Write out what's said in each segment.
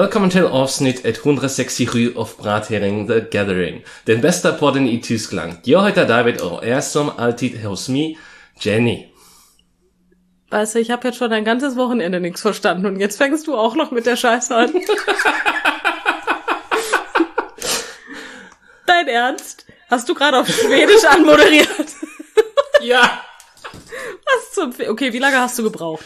Velkommen til avsnitt 167 av Brathering The Gathering. Den bästa podden i Tyskland. Jag heter David och är som alltid hos mig, Jenny. Weißt du, ich habe jetzt schon ein ganzes Wochenende nichts verstanden und jetzt fängst du auch noch mit der Scheiße an. Dein Ernst? Hast du gerade auf Schwedisch anmoderiert? Ja. Was zum Okay, wie lange hast du gebraucht?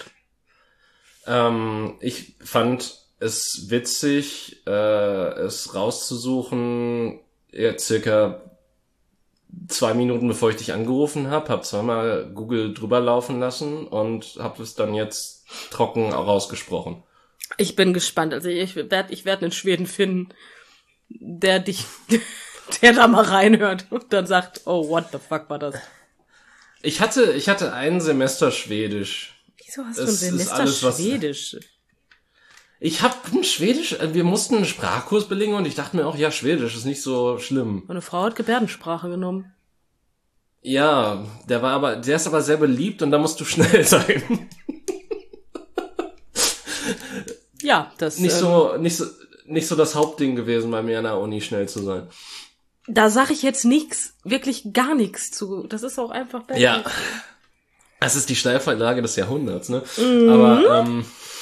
Ich fand es witzig, es rauszusuchen, circa 2 Minuten bevor ich dich angerufen habe, hab zweimal Google drüber laufen lassen und habe es dann jetzt trocken rausgesprochen. Ich bin gespannt. Also ich werd einen Schweden finden, der da mal reinhört und dann sagt, oh, what the fuck war das? Ich hatte ein Semester Schwedisch. Wieso hast du ein Semester Schwedisch? Ich habe Schwedisch, wir mussten einen Sprachkurs belegen und ich dachte mir auch, ja, Schwedisch ist nicht so schlimm. Meine Frau hat Gebärdensprache genommen. Ja, der ist aber sehr beliebt und da musst du schnell sein. Ja, das nicht so das Hauptding gewesen bei mir an der Uni, schnell zu sein. Da sag ich jetzt nichts, wirklich gar nichts zu. Das ist auch einfach besser. Ja. Es ist die Steilvorlage des Jahrhunderts, ne? Mhm.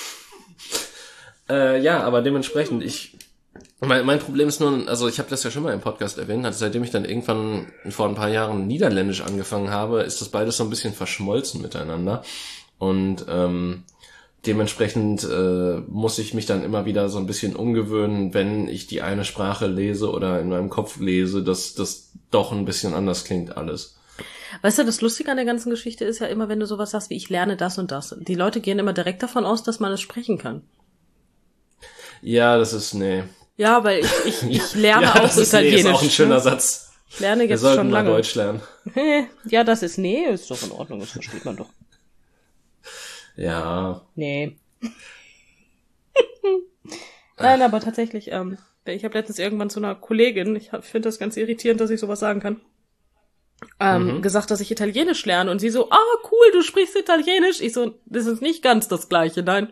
Aber aber dementsprechend, mein Problem ist nur, also ich habe das ja schon mal im Podcast erwähnt, also seitdem ich dann irgendwann vor ein paar Jahren Niederländisch angefangen habe, ist das beides so ein bisschen verschmolzen miteinander und dementsprechend muss ich mich dann immer wieder so ein bisschen umgewöhnen, wenn ich die eine Sprache lese oder in meinem Kopf lese, dass das doch ein bisschen anders klingt alles. Weißt du, das Lustige an der ganzen Geschichte ist ja immer, wenn du sowas sagst wie ich lerne das und das. Die Leute gehen immer direkt davon aus, dass man es sprechen kann. Ja, das ist, nee. Ja, weil ich lerne ja, auch das Italienisch. Nee, ist auch ein schöner Satz. Ich lerne jetzt Wir sollten schon mal lange. Deutsch lernen. Ja, das ist nee, ist doch in Ordnung, das versteht man doch. Ja. Nee. Nein, aber tatsächlich, ich habe letztens irgendwann zu einer Kollegin, ich finde das ganz irritierend, dass ich sowas sagen kann, gesagt, dass ich Italienisch lerne und sie so, cool, du sprichst Italienisch. Ich so, das ist nicht ganz das Gleiche, nein.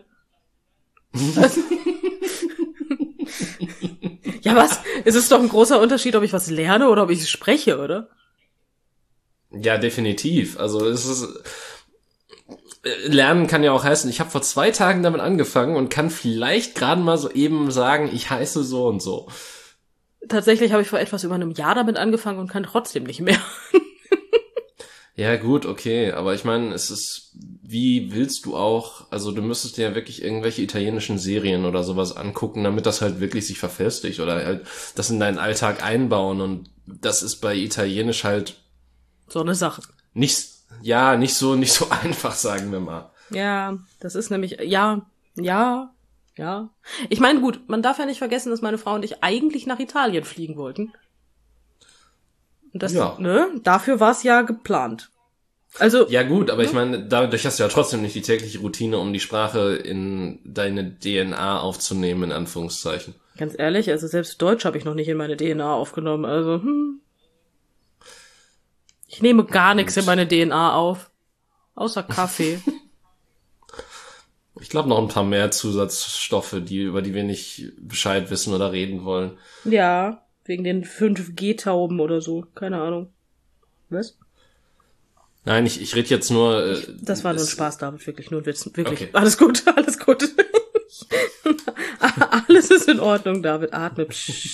Ja, was? Es ist doch ein großer Unterschied, ob ich was lerne oder ob ich es spreche, oder? Ja, definitiv. Also es ist Lernen kann ja auch heißen, ich habe vor 2 Tagen damit angefangen und kann vielleicht gerade mal so eben sagen, ich heiße so und so. Tatsächlich habe ich vor etwas über einem Jahr damit angefangen und kann trotzdem nicht mehr. Ja gut, okay, aber ich meine, wie willst du auch, also du müsstest dir ja wirklich irgendwelche italienischen Serien oder sowas angucken, damit das halt wirklich sich verfestigt oder halt das in deinen Alltag einbauen und das ist bei Italienisch halt So eine Sache. nicht so einfach, sagen wir mal. Ja, das ist nämlich, ja. Ich meine, gut, man darf ja nicht vergessen, dass meine Frau und ich eigentlich nach Italien fliegen wollten. Und das, Ja. ne, dafür war es ja geplant. Also. Ja gut, aber ich meine, dadurch hast du ja trotzdem nicht die tägliche Routine, um die Sprache in deine DNA aufzunehmen, in Anführungszeichen. Ganz ehrlich, also selbst Deutsch habe ich noch nicht in meine DNA aufgenommen, also, Ich nehme gar nichts in meine DNA auf. Außer Kaffee. Ich glaube noch ein paar mehr Zusatzstoffe, über die wir nicht Bescheid wissen oder reden wollen. Ja, wegen den 5G-Tauben oder so. Keine Ahnung. Was? Nein, ich rede jetzt nur... Das war nur ein Spaß, David. Wirklich, nur ein Witz. Wirklich. Okay. Alles gut, alles gut. Alles ist in Ordnung, David. Atme.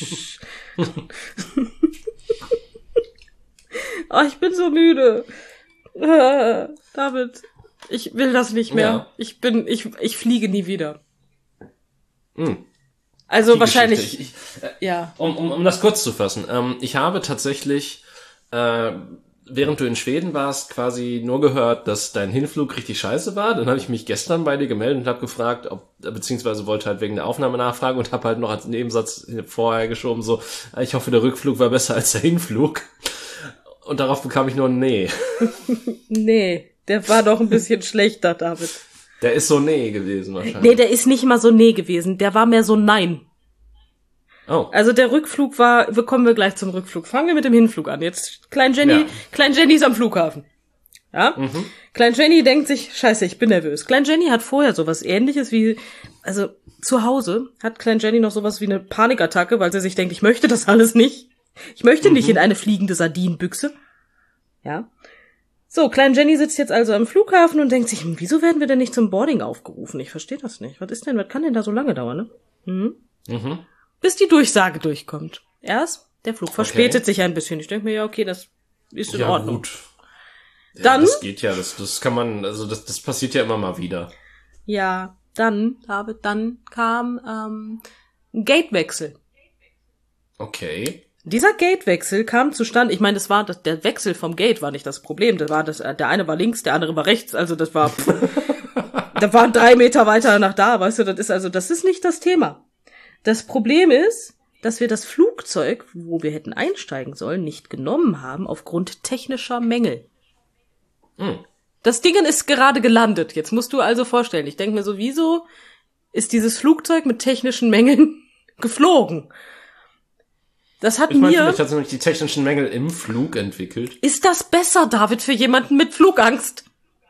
Oh, ich bin so müde. David, ich will das nicht mehr. Ja. Ich fliege nie wieder. Hm. Also Die wahrscheinlich, ja. Um das kurz zu fassen. Ich habe tatsächlich, während du in Schweden warst, quasi nur gehört, dass dein Hinflug richtig scheiße war. Dann habe ich mich gestern bei dir gemeldet und habe gefragt, beziehungsweise wollte halt wegen der Aufnahme nachfragen und habe halt noch als Nebensatz vorher geschoben, so, ich hoffe, der Rückflug war besser als der Hinflug. Und darauf bekam ich nur ein Nee. Nee, der war doch ein bisschen schlechter, David. Der ist so Nee gewesen wahrscheinlich. Nee, der ist nicht mal so Nee gewesen. Der war mehr so Nein. Oh. Also der Rückflug kommen wir gleich zum Rückflug. Fangen wir mit dem Hinflug an. Jetzt Klein Jenny ist am Flughafen. Ja? Klein Jenny denkt sich, scheiße, ich bin nervös. Klein Jenny hat vorher sowas Ähnliches wie, also zu Hause hat Klein Jenny noch sowas wie eine Panikattacke, weil sie sich denkt, ich möchte das alles nicht. Ich möchte nicht in eine fliegende Sardinenbüchse. Ja. So, Klein Jenny sitzt jetzt also am Flughafen und denkt sich, wieso werden wir denn nicht zum Boarding aufgerufen? Ich verstehe das nicht. Was kann denn da so lange dauern, ne? Bis die Durchsage durchkommt. Erst, der Flug verspätet sich ein bisschen. Ich denke mir, ja, okay, das ist in Ordnung. Gut. Ja, dann, das geht ja, das kann man, also das passiert ja immer mal wieder. Ja, dann kam ein Gatewechsel. Okay. Dieser Gatewechsel kam zustande, ich meine, der Wechsel vom Gate war nicht das Problem, der eine war links, der andere war rechts, also das war, da waren 3 Meter weiter nach da, weißt du, das ist nicht das Thema. Das Problem ist, dass wir das Flugzeug, wo wir hätten einsteigen sollen, nicht genommen haben, aufgrund technischer Mängel. Das Ding ist gerade gelandet, jetzt musst du also vorstellen, ich denke mir so, wieso ist dieses Flugzeug mit technischen Mängeln geflogen? Vielleicht hat sie nämlich die technischen Mängel im Flug entwickelt. Ist das besser, David, für jemanden mit Flugangst?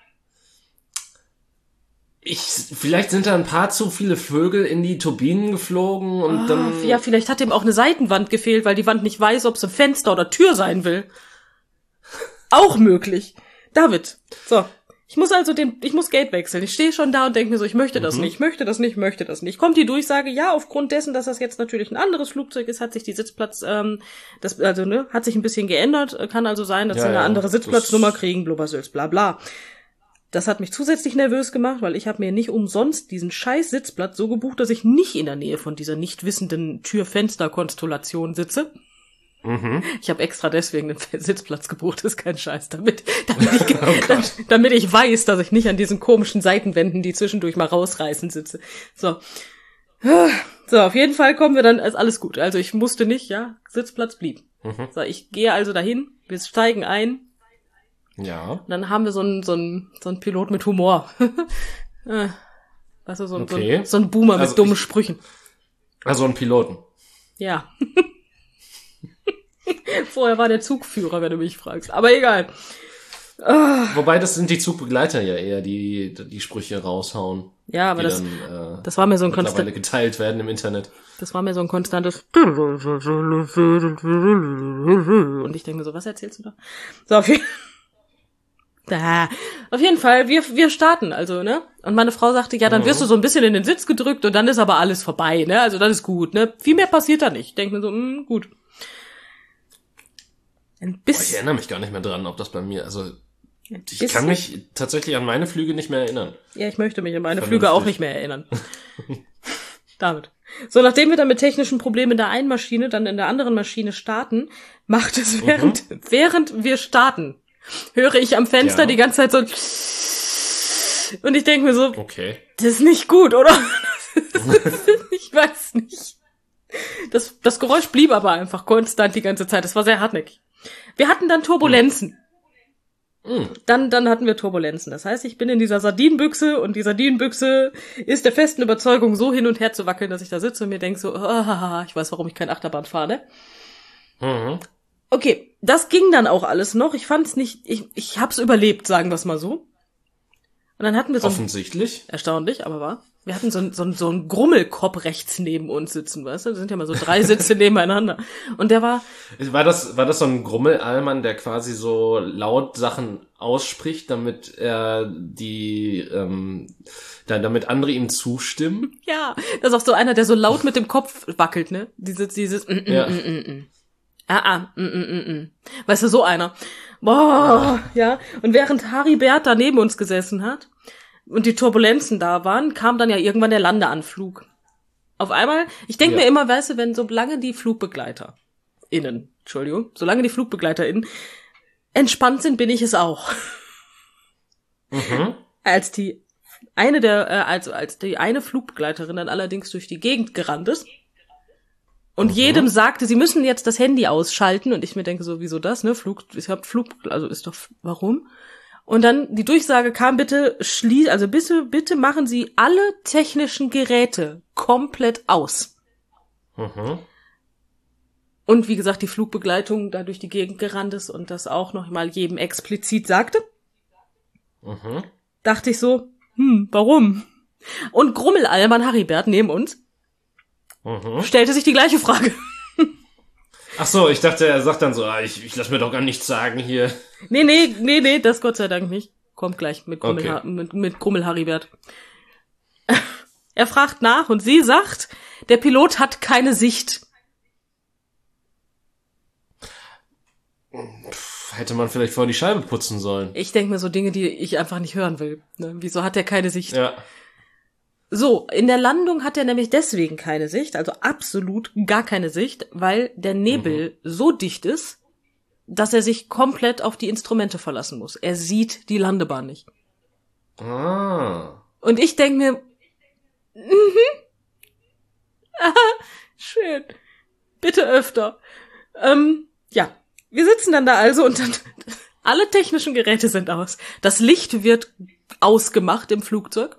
Vielleicht sind da ein paar zu viele Vögel in die Turbinen geflogen und dann... Ja, vielleicht hat ihm auch eine Seitenwand gefehlt, weil die Wand nicht weiß, ob es ein Fenster oder Tür sein will. Auch möglich. David, so. Ich muss Gate wechseln. Ich stehe schon da und denke mir so, ich möchte das nicht, möchte das nicht. Kommt die Durchsage, ja, aufgrund dessen, dass das jetzt natürlich ein anderes Flugzeug ist, hat sich die Sitzplatz, hat sich ein bisschen geändert. Kann also sein, dass sie eine andere Sitzplatznummer kriegen, blubbersülz, bla bla. Das hat mich zusätzlich nervös gemacht, weil ich habe mir nicht umsonst diesen scheiß Sitzplatz so gebucht, dass ich nicht in der Nähe von dieser nicht wissenden Tür-Fenster-Konstellation sitze. Ich habe extra deswegen einen Sitzplatz gebucht, ist kein Scheiß, damit ich weiß, dass ich nicht an diesen komischen Seitenwänden, die zwischendurch mal rausreißen, sitze. So, auf jeden Fall kommen wir dann, ist alles gut. Also ich musste nicht, ja, Sitzplatz blieb. So, ich gehe also dahin, wir steigen ein. Ja. Und dann haben wir so einen Pilot mit Humor. Weißt du, so ein Boomer mit dummen Sprüchen. Also einen Piloten. Ja. Vorher war der Zugführer, wenn du mich fragst. Aber egal. Wobei, das sind die Zugbegleiter ja eher, die Sprüche raushauen. Ja, aber das war mir so ein mittlerweile geteilt werden im Internet. Das war mir so ein konstantes und ich denke mir so, was erzählst du da? So, auf jeden Fall, wir starten, also, ne? Und meine Frau sagte, ja, dann wirst du so ein bisschen in den Sitz gedrückt und dann ist aber alles vorbei, ne? Also, das ist gut, ne? Viel mehr passiert da nicht. Ich denke mir so, gut. Ich erinnere mich gar nicht mehr dran, ob das bei mir, also ich kann mich tatsächlich an meine Flüge nicht mehr erinnern. Ja, ich möchte mich an meine Flüge auch nicht mehr erinnern. Damit. So, nachdem wir dann mit technischen Problemen in der einen Maschine, dann in der anderen Maschine starten, macht es während wir starten, höre ich am Fenster die ganze Zeit so und ich denke mir so, okay, das ist nicht gut, oder? Ich weiß nicht. Das Geräusch blieb aber einfach konstant die ganze Zeit. Das war sehr hartnäckig. Wir hatten dann Turbulenzen. Dann hatten wir Turbulenzen. Das heißt, ich bin in dieser Sardinenbüchse und die Sardinenbüchse ist der festen Überzeugung, so hin und her zu wackeln, dass ich da sitze und mir denke so, ich weiß, warum ich kein Achterbahn fahre, ne? Okay, das ging dann auch alles noch. Ich fand's nicht, ich hab's überlebt, sagen wir's mal so. Und dann hatten wir offensichtlich. Erstaunlich, aber wahr. Wir hatten so einen Grummelkopf rechts neben uns sitzen, weißt du? Das sind ja mal so 3 Sitze nebeneinander. Und der war das so ein Grummelalmann, der quasi so laut Sachen ausspricht, damit er damit andere ihm zustimmen? Ja, das ist auch so einer, der so laut mit dem Kopf wackelt, ne? Dieses Weißt du, so einer. Boah, ja. Und während Haribert da neben uns gesessen hat und die Turbulenzen da waren, kam dann ja irgendwann der Landeanflug. Auf einmal, ich denke mir immer, weißt du, solange die FlugbegleiterInnen entspannt sind, bin ich es auch. Als die eine Flugbegleiterin dann allerdings durch die Gegend gerannt ist und jedem sagte, sie müssen jetzt das Handy ausschalten und ich mir denke so, wieso das, ne? Warum? Und dann die Durchsage kam, bitte machen Sie alle technischen Geräte komplett aus. Und wie gesagt, die Flugbegleitung da durch die Gegend gerannt ist und das auch noch mal jedem explizit sagte. Dachte ich so, warum? Und Grummel-Alman Haribert neben uns stellte sich die gleiche Frage. Ach so, ich dachte, er sagt dann so, ich lass mir doch gar nichts sagen hier. Nee, das Gott sei Dank nicht. Kommt gleich mit Grummel, Okay. mit Grummel Haribert. Er fragt nach und sie sagt, der Pilot hat keine Sicht. Hätte man vielleicht vorher die Scheibe putzen sollen. Ich denke mir so Dinge, die ich einfach nicht hören will. Ne? Wieso hat er keine Sicht? Ja. So, in der Landung hat er nämlich deswegen keine Sicht, also absolut gar keine Sicht, weil der Nebel so dicht ist, dass er sich komplett auf die Instrumente verlassen muss. Er sieht die Landebahn nicht. Ah. Und ich denke mir, schön, bitte öfter. Ja, wir sitzen dann da also und dann alle technischen Geräte sind aus. Das Licht wird ausgemacht im Flugzeug.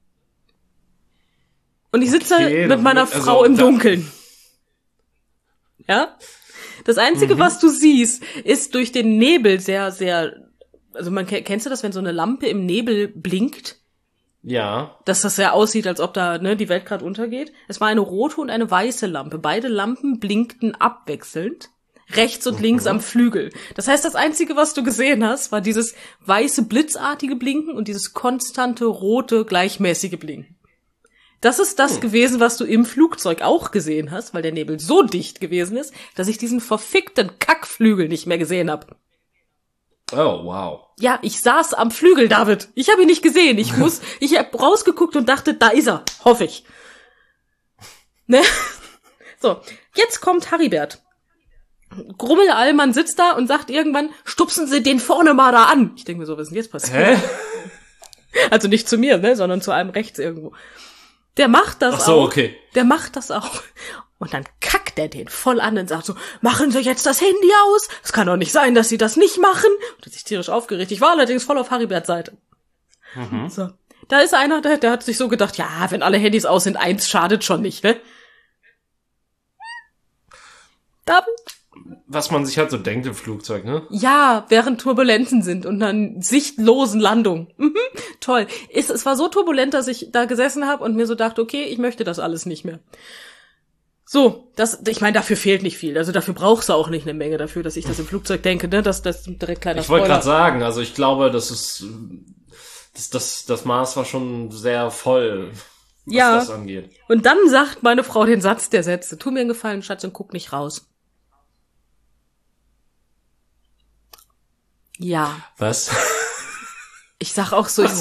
Und ich sitze mit meiner Frau im Dunkeln. Ja? Das Einzige, was du siehst, ist durch den Nebel sehr, sehr, also kennst du das, wenn so eine Lampe im Nebel blinkt? Ja. Dass das ja aussieht, als ob da die Welt gerade untergeht. Es war eine rote und eine weiße Lampe. Beide Lampen blinkten abwechselnd. Rechts und links am Flügel. Das heißt, das Einzige, was du gesehen hast, war dieses weiße, blitzartige Blinken und dieses konstante, rote, gleichmäßige Blinken. Das ist das gewesen, was du im Flugzeug auch gesehen hast, weil der Nebel so dicht gewesen ist, dass ich diesen verfickten Kackflügel nicht mehr gesehen habe. Oh, wow. Ja, ich saß am Flügel, David. Ich habe ihn nicht gesehen. Ich habe rausgeguckt und dachte, da ist er. Hoffe ich. Ne? So, jetzt kommt Haribert. Grummel-Allmann sitzt da und sagt irgendwann, stupsen Sie den vorne mal da an. Ich denke mir so, was ist denn jetzt passiert? Hä? Also nicht zu mir, ne, sondern zu einem rechts irgendwo. Der macht das auch. Ach so, okay. Der macht das auch. Und dann kackt er den voll an und sagt so, machen Sie jetzt das Handy aus? Es kann doch nicht sein, dass Sie das nicht machen. Und hat sich tierisch aufgeregt. Ich war allerdings voll auf Hariberts Seite. So. Da ist einer, der hat sich so gedacht, ja, wenn alle Handys aus sind, eins schadet schon nicht, ne? David? Was man sich halt so denkt im Flugzeug, ne? Ja, während Turbulenzen sind und dann sichtlosen Landungen. Toll. Es war so turbulent, dass ich da gesessen habe und mir so dachte, okay, ich möchte das alles nicht mehr. So, ich meine, dafür fehlt nicht viel. Also dafür brauchst du auch nicht eine Menge dafür, dass ich das im Flugzeug denke, ne? Das direkt kleiner Ich wollte Spoiler. gerade sagen, also ich glaube, das Maß war schon sehr voll, was das angeht. Und dann sagt meine Frau den Satz der Sätze. Tu mir einen Gefallen, Schatz, und guck nicht raus. Ja. Was? Ich sag auch so,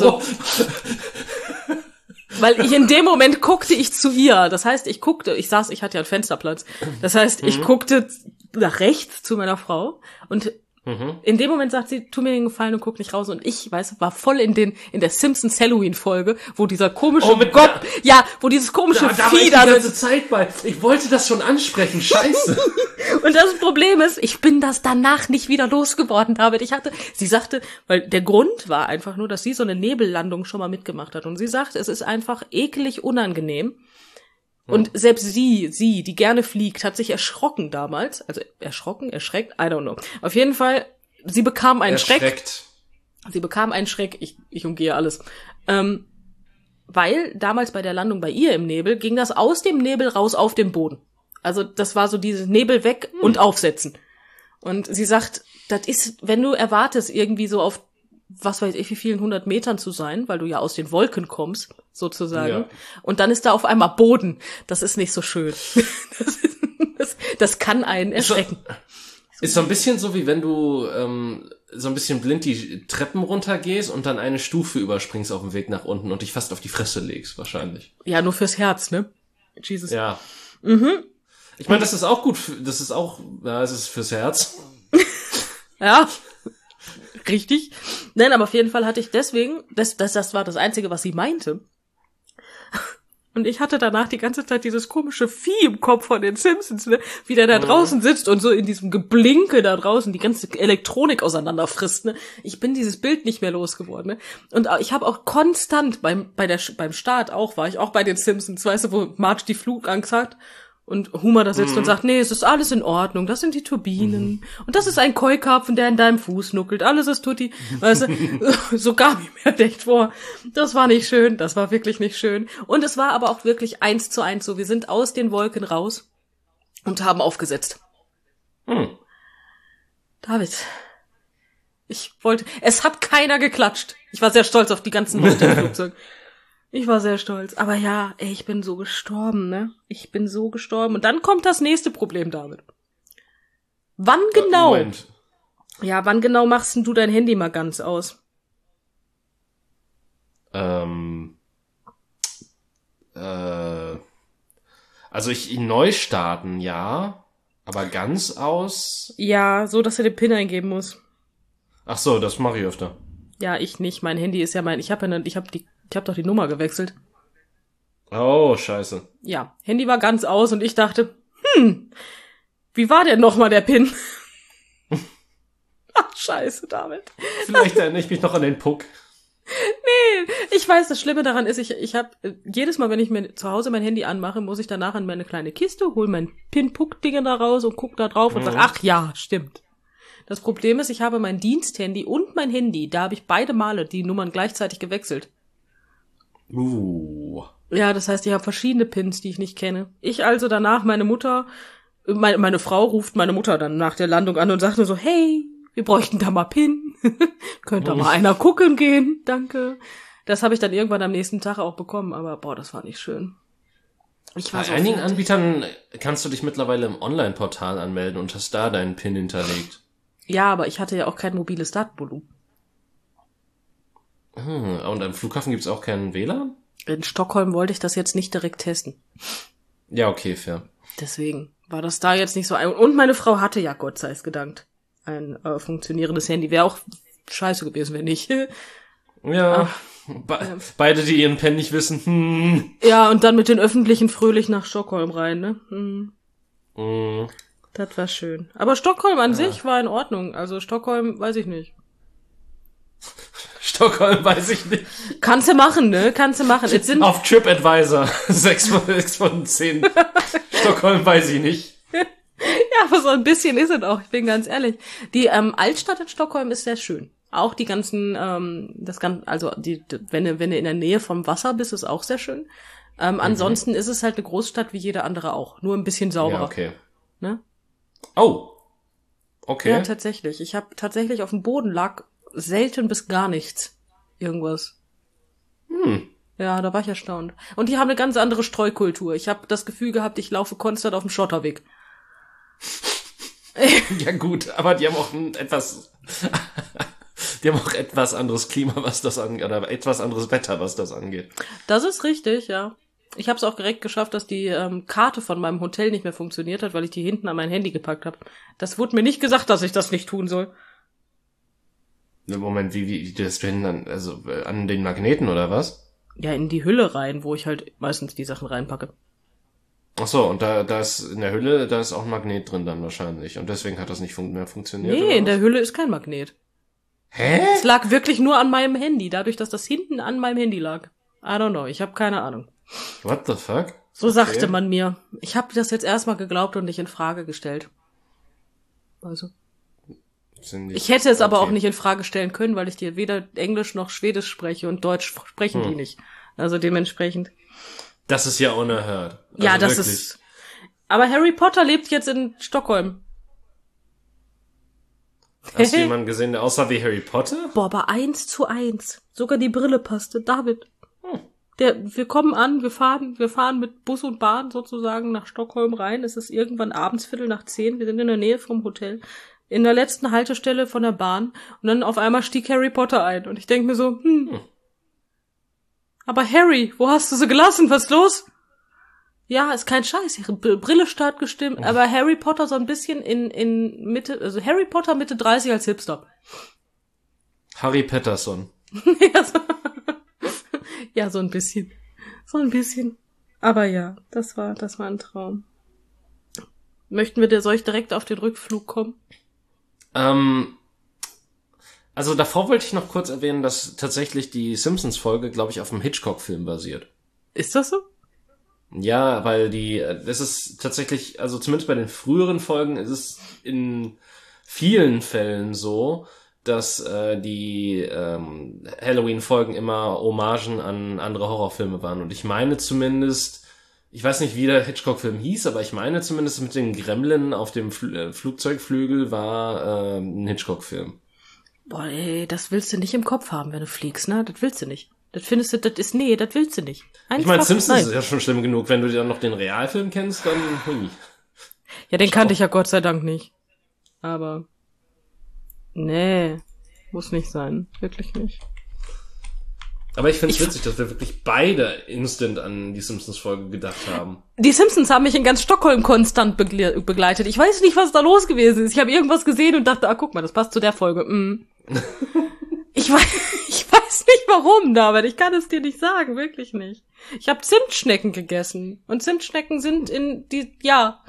weil ich in dem Moment guckte ich zu ihr. Das heißt, ich hatte ja einen Fensterplatz. Das heißt, ich guckte nach rechts zu meiner Frau und in dem Moment sagt sie, tu mir den Gefallen und guck nicht raus. Und ich, war voll in der Simpsons Halloween-Folge, wo dieser komische wo dieses komische Da war ich die ganze Zeit bei. Ich wollte das schon ansprechen, scheiße. Und das Problem ist, ich bin das danach nicht wieder losgeworden, David. Sie sagte, weil der Grund war einfach nur, dass sie so eine Nebellandung schon mal mitgemacht hat. Und sie sagte, es ist einfach ekelig unangenehm. Und selbst sie, die gerne fliegt, hat sich erschrocken damals. Also erschreckt, I don't know. Auf jeden Fall, sie bekam einen Schreck. Sie bekam einen Schreck, ich umgehe alles. Weil damals bei der Landung bei ihr im Nebel ging das aus dem Nebel raus auf den Boden. Also das war so dieses Nebel weg und aufsetzen. Und sie sagt, das ist, wenn du erwartest, irgendwie so auf, was weiß ich, wie vielen 100 Metern zu sein, weil du ja aus den Wolken kommst, sozusagen. Ja. Und dann ist da auf einmal Boden. Das ist nicht so schön. Das kann einen erschrecken. Ist so ein bisschen so, wie wenn du so ein bisschen blind die Treppen runtergehst und dann eine Stufe überspringst auf dem Weg nach unten und dich fast auf die Fresse legst, wahrscheinlich. Ja, nur fürs Herz, ne? Jesus. Ja. Ich meine, das ist auch gut, es ist fürs Herz. Ja. Richtig. Nein, aber auf jeden Fall hatte ich deswegen, das war das Einzige, was sie meinte. Und ich hatte danach die ganze Zeit dieses komische Vieh im Kopf von den Simpsons, ne? Wie der da draußen sitzt und so in diesem Geblinke da draußen die ganze Elektronik auseinanderfrisst, ne? Ich bin dieses Bild nicht mehr losgeworden, ne? Und ich habe auch konstant beim Start war ich auch bei den Simpsons, weißt du, wo Marge die Flugangst hat Und Homer da sitzt und sagt, nee, es ist alles in Ordnung, das sind die Turbinen. Und das ist ein Keukarpfen, der in deinem Fuß nuckelt. Alles ist tutti. Weißt du, so kam ich mir echt vor. Das war nicht schön, das war wirklich nicht schön. Und es war aber auch wirklich 1:1 so. Wir sind aus den Wolken raus und haben aufgesetzt. David, es hat keiner geklatscht. Ich war sehr stolz auf die ganzen Leute im Flugzeug. Ich war sehr stolz. Aber ja, ey, ich bin so gestorben, ne? Ich bin so gestorben. Und dann kommt das nächste Problem, David. Wann genau? Moment. Ja, wann genau machst denn du dein Handy mal ganz aus? Also neu starten, ja. Aber ganz aus? Ja, so, dass er den PIN eingeben muss. Ach so, das mache ich öfter. Ja, ich nicht. Mein Handy ist ja ich hab doch die Nummer gewechselt. Oh, scheiße. Ja, Handy war ganz aus und ich dachte, wie war denn nochmal der PIN? Ach, scheiße, David. Vielleicht erinnere ich mich noch an den Puck. Nee, ich weiß, das Schlimme daran ist, ich habe jedes Mal, wenn ich mir zu Hause mein Handy anmache, muss ich danach an meine kleine Kiste, hol mein PIN-Puck-Dinger da raus und guck da drauf und sag, ach ja, stimmt. Das Problem ist, ich habe mein Diensthandy und mein Handy, da habe ich beide Male die Nummern gleichzeitig gewechselt. Ja, das heißt, ich habe verschiedene Pins, die ich nicht kenne. Ich also danach meine Frau ruft meine Mutter dann nach der Landung an und sagt nur so, hey, wir bräuchten da mal PIN. Könnte da mal einer gucken gehen, danke. Das habe ich dann irgendwann am nächsten Tag auch bekommen, aber boah, das war nicht schön. Bei einigen Anbietern kannst du dich mittleweile im Online-Portal anmelden und hast da deinen PIN hinterlegt. Ja, aber ich hatte ja auch kein mobiles Datenvolumen. Und am Flughafen gibt's auch keinen WLAN? In Stockholm wollte ich das jetzt nicht direkt testen. Ja, okay, fair. Deswegen war das da jetzt nicht so ein... Und meine Frau hatte ja, Gott sei es gedankt, ein funktionierendes Handy. Wäre auch scheiße gewesen, wenn nicht. Ja, beide, die ihren PIN nicht wissen. Ja, und dann mit den Öffentlichen fröhlich nach Stockholm rein, ne? Das war schön. Aber Stockholm an sich war in Ordnung. Also Stockholm, weiß ich nicht. Stockholm weiß ich nicht. Kannst du machen, ne? Kannst du machen. Auf TripAdvisor 6 von 10. Stockholm weiß ich nicht. Ja, aber so ein bisschen ist es auch, ich bin ganz ehrlich. Die Altstadt in Stockholm ist sehr schön. Auch die ganzen, wenn du in der Nähe vom Wasser bist, ist auch sehr schön. Ansonsten ist es halt eine Großstadt wie jede andere auch. Nur ein bisschen sauberer. Ja, okay. Ne? Oh. Okay. Ja, tatsächlich. Ich habe tatsächlich auf dem Boden lag selten bis gar nichts. Irgendwas. Ja, da war ich erstaunt. Und die haben eine ganz andere Streukultur. Ich habe das Gefühl gehabt, ich laufe konstant auf dem Schotterweg. Ja gut, aber die haben auch etwas anderes Klima, was das angeht, oder etwas anderes Wetter, was das angeht. Das ist richtig, ja. Ich habe es auch direkt geschafft, dass die Karte von meinem Hotel nicht mehr funktioniert hat, weil ich die hinten an mein Handy gepackt habe. Das wurde mir nicht gesagt, dass ich das nicht tun soll. Moment, wie das denn also an den Magneten oder was? Ja, in die Hülle rein, wo ich halt meistens die Sachen reinpacke. Ach so, und da ist in der Hülle, da ist auch ein Magnet drin dann wahrscheinlich. Und deswegen hat das nicht mehr funktioniert. Nee, in der Hülle ist kein Magnet. Hä? Es lag wirklich nur an meinem Handy, dadurch, dass das hinten an meinem Handy lag. I don't know, ich habe keine Ahnung. What the fuck? So sagte man mir. Ich habe das jetzt erstmal geglaubt und nicht in Frage gestellt. Also. Ich hätte es aber auch nicht in Frage stellen können, weil ich dir weder Englisch noch Schwedisch spreche und Deutsch sprechen die nicht. Also dementsprechend. Das ist ja unerhört. Also ja, das wirklich. ist... Aber Harry Potter lebt jetzt in Stockholm. Hast du jemanden gesehen, der aussah wie Harry Potter? Boah, aber 1:1. Sogar die Brille passte. David. Wir kommen an, wir fahren mit Bus und Bahn sozusagen nach Stockholm rein. Es ist irgendwann abends 9:15. Wir sind in der Nähe vom Hotel. In der letzten Haltestelle von der Bahn. Und dann auf einmal stieg Harry Potter ein. Und ich denk mir so, aber Harry, wo hast du sie gelassen? Was ist los? Ja, ist kein Scheiß. Ihre Brille stark gestimmt. Aber Harry Potter so ein bisschen in Mitte, also Harry Potter Mitte 30 als Hipster. Harry Patterson. Ja, so ein bisschen. So ein bisschen. Aber ja, das war ein Traum. Soll ich direkt auf den Rückflug kommen? Also davor wollte ich noch kurz erwähnen, dass tatsächlich die Simpsons-Folge, glaube ich, auf einem Hitchcock-Film basiert. Ist das so? Ja, weil das ist tatsächlich, also zumindest bei den früheren Folgen ist es in vielen Fällen so, dass die Halloween-Folgen immer Hommagen an andere Horrorfilme waren. Und ich meine zumindest, ich weiß nicht, wie der Hitchcock-Film hieß, aber ich meine zumindest mit den Gremlin auf dem Flugzeugflügel war ein Hitchcock-Film. Boah, ey, das willst du nicht im Kopf haben, wenn du fliegst, ne? Das willst du nicht. Das findest du, das willst du nicht. Ich meine, Simpsons ist ja schon schlimm genug. Wenn du dann noch den Realfilm kennst, dann hui. Ja, den kannte ich ja Gott sei Dank nicht. Aber nee, muss nicht sein. Wirklich nicht. Aber ich finde es witzig, dass wir wirklich beide instant an die Simpsons-Folge gedacht haben. Die Simpsons haben mich in ganz Stockholm konstant begleitet. Ich weiß nicht, was da los gewesen ist. Ich habe irgendwas gesehen und dachte, guck mal, das passt zu der Folge. Ich weiß nicht warum, David. Ich kann es dir nicht sagen, wirklich nicht. Ich habe Zimtschnecken gegessen. Und Zimtschnecken sind Ja.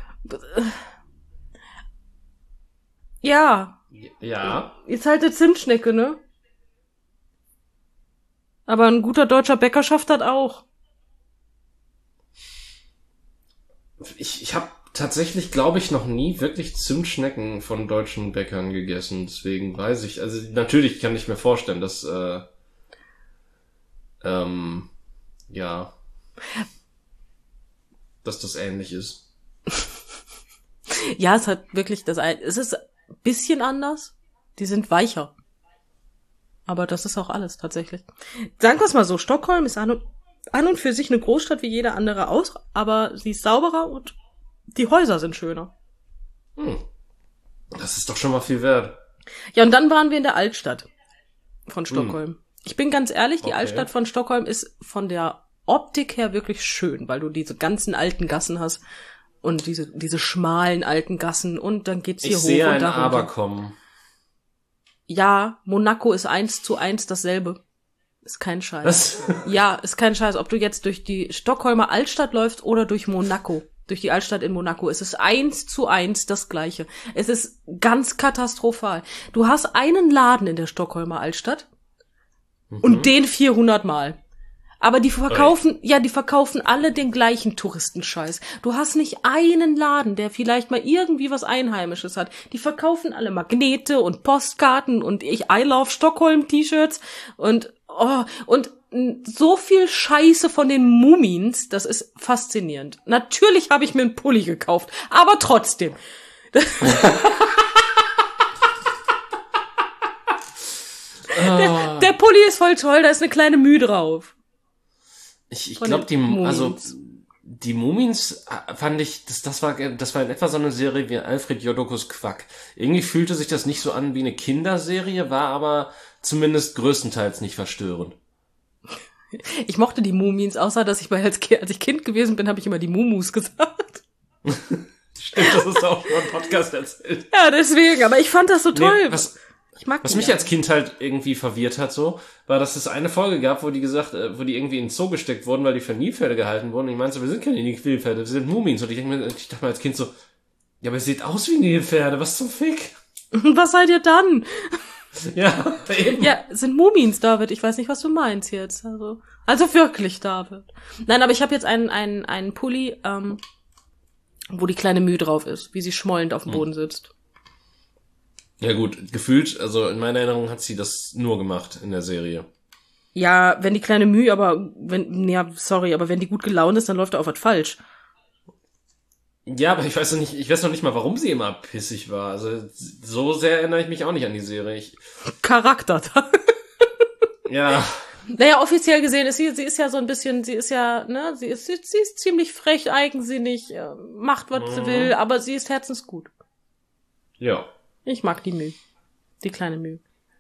Ja. Ist halt eine Zimtschnecke, ne? Aber ein guter deutscher Bäcker schafft das auch. Ich habe tatsächlich, glaube ich, noch nie wirklich Zimtschnecken von deutschen Bäckern gegessen. Deswegen weiß ich, also natürlich kann ich mir vorstellen, dass dass das ähnlich ist. Ja, es hat wirklich es ist ein bisschen anders. Die sind weicher. Aber das ist auch alles tatsächlich. Sagen wir es mal so, Stockholm ist an und für sich eine Großstadt wie jede andere aus, aber sie ist sauberer und die Häuser sind schöner. Das ist doch schon mal viel wert. Ja, und dann waren wir in der Altstadt von Stockholm. Ich bin ganz ehrlich, die Altstadt von Stockholm ist von der Optik her wirklich schön, weil du diese ganzen alten Gassen hast und diese schmalen alten Gassen und dann geht's hier hoch und da. Ich sehe ein Aber kommen. Ja, Monaco ist 1:1 dasselbe. Ist kein Scheiß. Was? Ja, ist kein Scheiß. Ob du jetzt durch die Stockholmer Altstadt läufst oder durch Monaco. Durch die Altstadt in Monaco. Es ist 1:1 das Gleiche. Es ist ganz katastrophal. Du hast einen Laden in der Stockholmer Altstadt und den 400 Mal. Aber die verkaufen alle den gleichen Touristenscheiß. Du hast nicht einen Laden, der vielleicht mal irgendwie was Einheimisches hat. Die verkaufen alle Magnete und Postkarten und I Love Stockholm T-Shirts und so viel Scheiße von den Mumins, das ist faszinierend. Natürlich habe ich mir einen Pulli gekauft, aber trotzdem. Der Pulli ist voll toll, da ist eine kleine Mühe drauf. Ich glaube, die Mumins fand ich, das war in etwa so eine Serie wie Alfred Jodokus Quack. Irgendwie fühlte sich das nicht so an wie eine Kinderserie, war aber zumindest größtenteils nicht verstörend. Ich mochte die Mumins, außer dass ich als ich Kind gewesen bin, habe ich immer die Mumus gesagt. Stimmt, das ist auch schon im Podcast erzählt. Ja, deswegen, aber ich fand das so toll. Was mich als Kind halt irgendwie verwirrt hat, so, war, dass es eine Folge gab, wo die irgendwie in den Zoo gesteckt wurden, weil die für Nilpferde gehalten wurden. Und ich meinte so, wir sind keine Nilpferde, wir sind Mumins. Und ich dachte mir als Kind so, ja, aber ihr seht aus wie Nilpferde, was zum Fick? Was seid ihr dann? Ja, eben. Ja, sind Mumins, David. Ich weiß nicht, was du meinst jetzt. Also wirklich, David. Nein, aber ich habe jetzt einen Pulli, wo die kleine Mühe drauf ist, wie sie schmollend auf dem Boden sitzt. Ja gut, gefühlt, also in meiner Erinnerung hat sie das nur gemacht in der Serie. Ja, wenn die kleine Mühe, aber wenn die gut gelaunt ist, dann läuft da auch was falsch. Ja, aber ich weiß noch nicht mal, warum sie immer pissig war. Also so sehr erinnere ich mich auch nicht an die Serie. Charakter. Ja. Naja, offiziell gesehen ist sie ist ja so ein bisschen, sie ist ziemlich frech, eigensinnig, macht, was sie will, aber sie ist herzensgut. Ja. Ich mag die Mühe. Die kleine Mühe.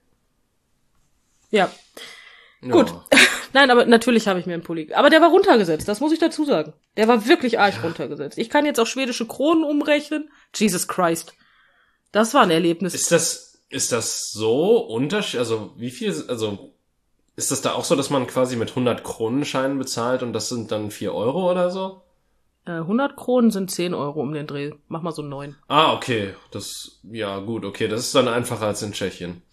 Ja. Gut. Nein, aber natürlich habe ich mir einen Pulli. Aber der war runtergesetzt, das muss ich dazu sagen. Der war wirklich arg runtergesetzt. Ich kann jetzt auch schwedische Kronen umrechnen. Jesus Christ. Das war ein Erlebnis. Ist das so unterschiedlich? Also wie viel, also ist das da auch so, dass man quasi mit 100 Kronenscheinen bezahlt und das sind dann 4 Euro oder so? 100 Kronen sind 10 Euro um den Dreh. Mach mal so 9. Ah, okay. Ja gut, okay. Das ist dann einfacher als in Tschechien.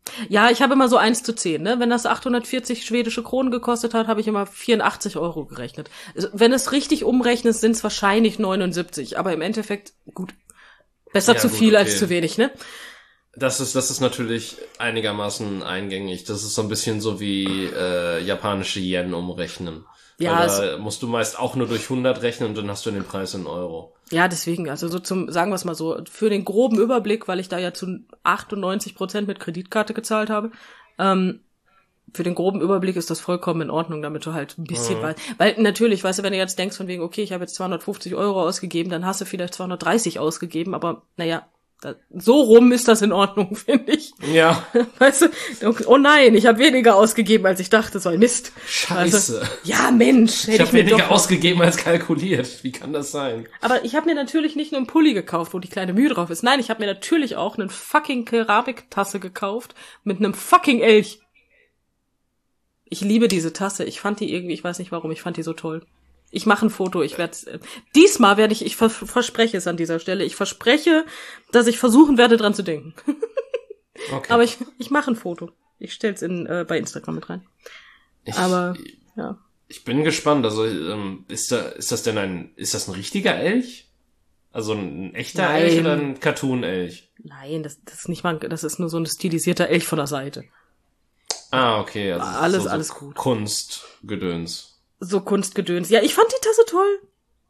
Ja, ich habe immer so 1:10, ne? Wenn das 840 schwedische Kronen gekostet hat, habe ich immer 84 € gerechnet. Wenn es richtig umrechnet, sind es wahrscheinlich 79, aber im Endeffekt, gut, besser zu viel als zu wenig, ne? Das ist natürlich einigermaßen eingängig. Das ist so ein bisschen so wie japanische Yen umrechnen. Ja, da musst du meist auch nur durch 100 rechnen und dann hast du den Preis in Euro. Ja, deswegen, also so sagen wir es mal so, für den groben Überblick, weil ich da ja zu 98% mit Kreditkarte gezahlt habe, für den groben Überblick ist das vollkommen in Ordnung, damit du halt ein bisschen weißt. Weil natürlich, weißt du, wenn du jetzt denkst von wegen, okay, ich habe jetzt 250 € ausgegeben, dann hast du vielleicht 230 ausgegeben, aber naja, so rum ist das in Ordnung, finde ich. Ja. Weißt du, oh nein, ich habe weniger ausgegeben, als ich dachte, so ein Mist. Scheiße. Also, ja, Mensch. Ich habe weniger ausgegeben als kalkuliert. Wie kann das sein? Aber ich habe mir natürlich nicht nur einen Pulli gekauft, wo die kleine Mühe drauf ist. Nein, ich habe mir natürlich auch eine fucking Keramiktasse gekauft mit einem fucking Elch. Ich liebe diese Tasse. Ich fand die irgendwie, ich weiß nicht warum, ich fand die so toll. Ich mache ein Foto, diesmal werde ich verspreche es an dieser Stelle, ich verspreche, dass ich versuchen werde, dran zu denken. Okay. Aber ich mache ein Foto. Ich stell's bei Instagram mit rein. Ja. Ich bin gespannt, also, ist das ein richtiger Elch? Also ein echter Elch oder ein Cartoon-Elch? Nein, das ist nicht mal, das ist nur so ein stilisierter Elch von der Seite. Ah, okay, also alles gut. Kunstgedöns. So Kunstgedöns. Ja, ich fand die Tasse toll.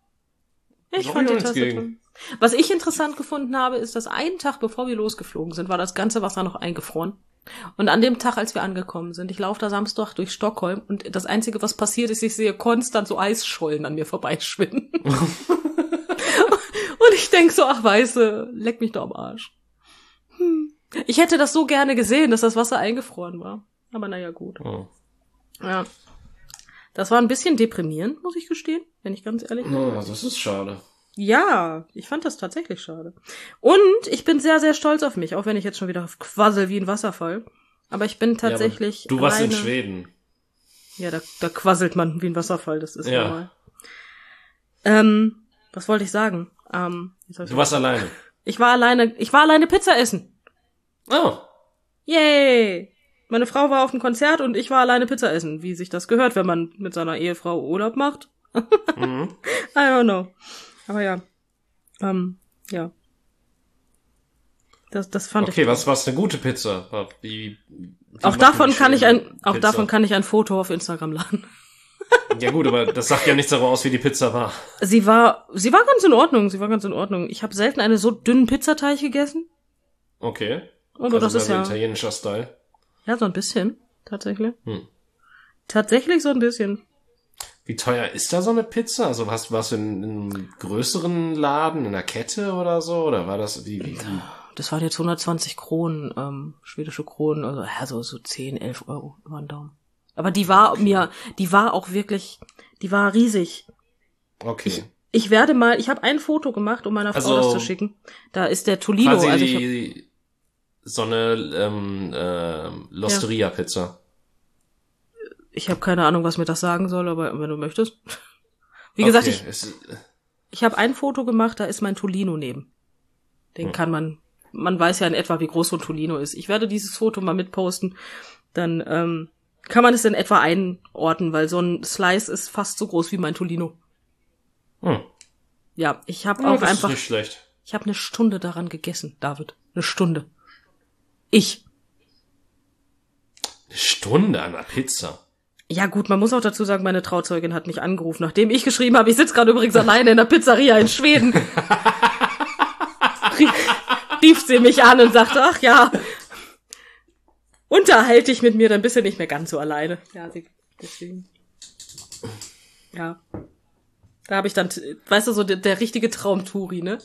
Toll. Was ich interessant gefunden habe, ist, dass einen Tag, bevor wir losgeflogen sind, war das ganze Wasser noch eingefroren. Und an dem Tag, als wir angekommen sind, ich laufe da Samstag durch Stockholm und das Einzige, was passiert ist, ich sehe konstant so Eisschollen an mir vorbeischwimmen. Und ich denk so, ach weiße, leck mich doch am Arsch. Ich hätte das so gerne gesehen, dass das Wasser eingefroren war. Aber naja, gut. Oh. Ja. Das war ein bisschen deprimierend, muss ich gestehen, wenn ich ganz ehrlich bin. Ja, das ist schade. Ja, ich fand das tatsächlich schade. Und ich bin sehr, sehr stolz auf mich, auch wenn ich jetzt schon wieder quassel wie ein Wasserfall. Aber ich bin tatsächlich du warst in Schweden. Ja, da quasselt man wie ein Wasserfall, das ist normal. Was wollte ich sagen? Du warst alleine. Ich war alleine Pizza essen. Oh. Yay! Meine Frau war auf dem Konzert und ich war alleine Pizza essen, wie sich das gehört, wenn man mit seiner Ehefrau Urlaub macht. I don't know. Aber ja. Ja. Das fand ich. Okay, was war's eine gute Pizza? Wie auch davon kann ich ein Foto auf Instagram laden. Ja gut, aber das sagt ja nichts darüber aus, wie die Pizza war. Sie war ganz in Ordnung. Ich habe selten einen so dünnen Pizzateig gegessen. Okay. Aber das ist ja italienischer Style. Ja, so ein bisschen, tatsächlich. Tatsächlich so ein bisschen. Wie teuer ist da so eine Pizza? Also warst du in einem größeren Laden, in einer Kette oder so? Oder war das wie? Das waren jetzt 120 Kronen, schwedische Kronen, also ja, so 10, 11 € über den Daumen. Aber die war auch wirklich, die war riesig. Okay. Ich habe ein Foto gemacht, um meiner Frau das zu schicken. Da ist der Tolino. So eine L'Osteria-Pizza. Ich habe keine Ahnung, was mir das sagen soll, aber wenn du möchtest. Wie gesagt, ich habe ein Foto gemacht, da ist mein Tolino neben. Den kann man weiß ja in etwa, wie groß so ein Tolino ist. Ich werde dieses Foto mal mitposten, dann kann man es in etwa einordnen, weil so ein Slice ist fast so groß wie mein Tolino. Ja, ich habe auch das einfach. Ist nicht schlecht. Ich habe 1 Stunde daran gegessen, David. 1 Stunde. 1 Stunde an der Pizza? Ja gut, man muss auch dazu sagen, meine Trauzeugin hat mich angerufen, nachdem ich geschrieben habe, ich sitze gerade übrigens alleine in der Pizzeria in Schweden. Rief sie mich an und sagte, ach ja, unterhalte dich mit mir, dann bist du nicht mehr ganz so alleine. Ja, deswegen. Ja. Da habe ich dann, weißt du, so der richtige Traumturi, ne?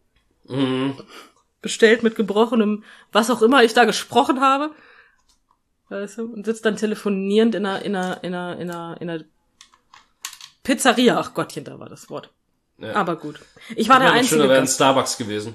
Bestellt mit gebrochenem, was auch immer ich da gesprochen habe. Weißt du? Und sitzt dann telefonierend in einer Pizzeria. Ach Gottchen, da war das Wort. Ja. Aber gut. Ich war der Einzige. Schöner wäre ein Starbucks gewesen.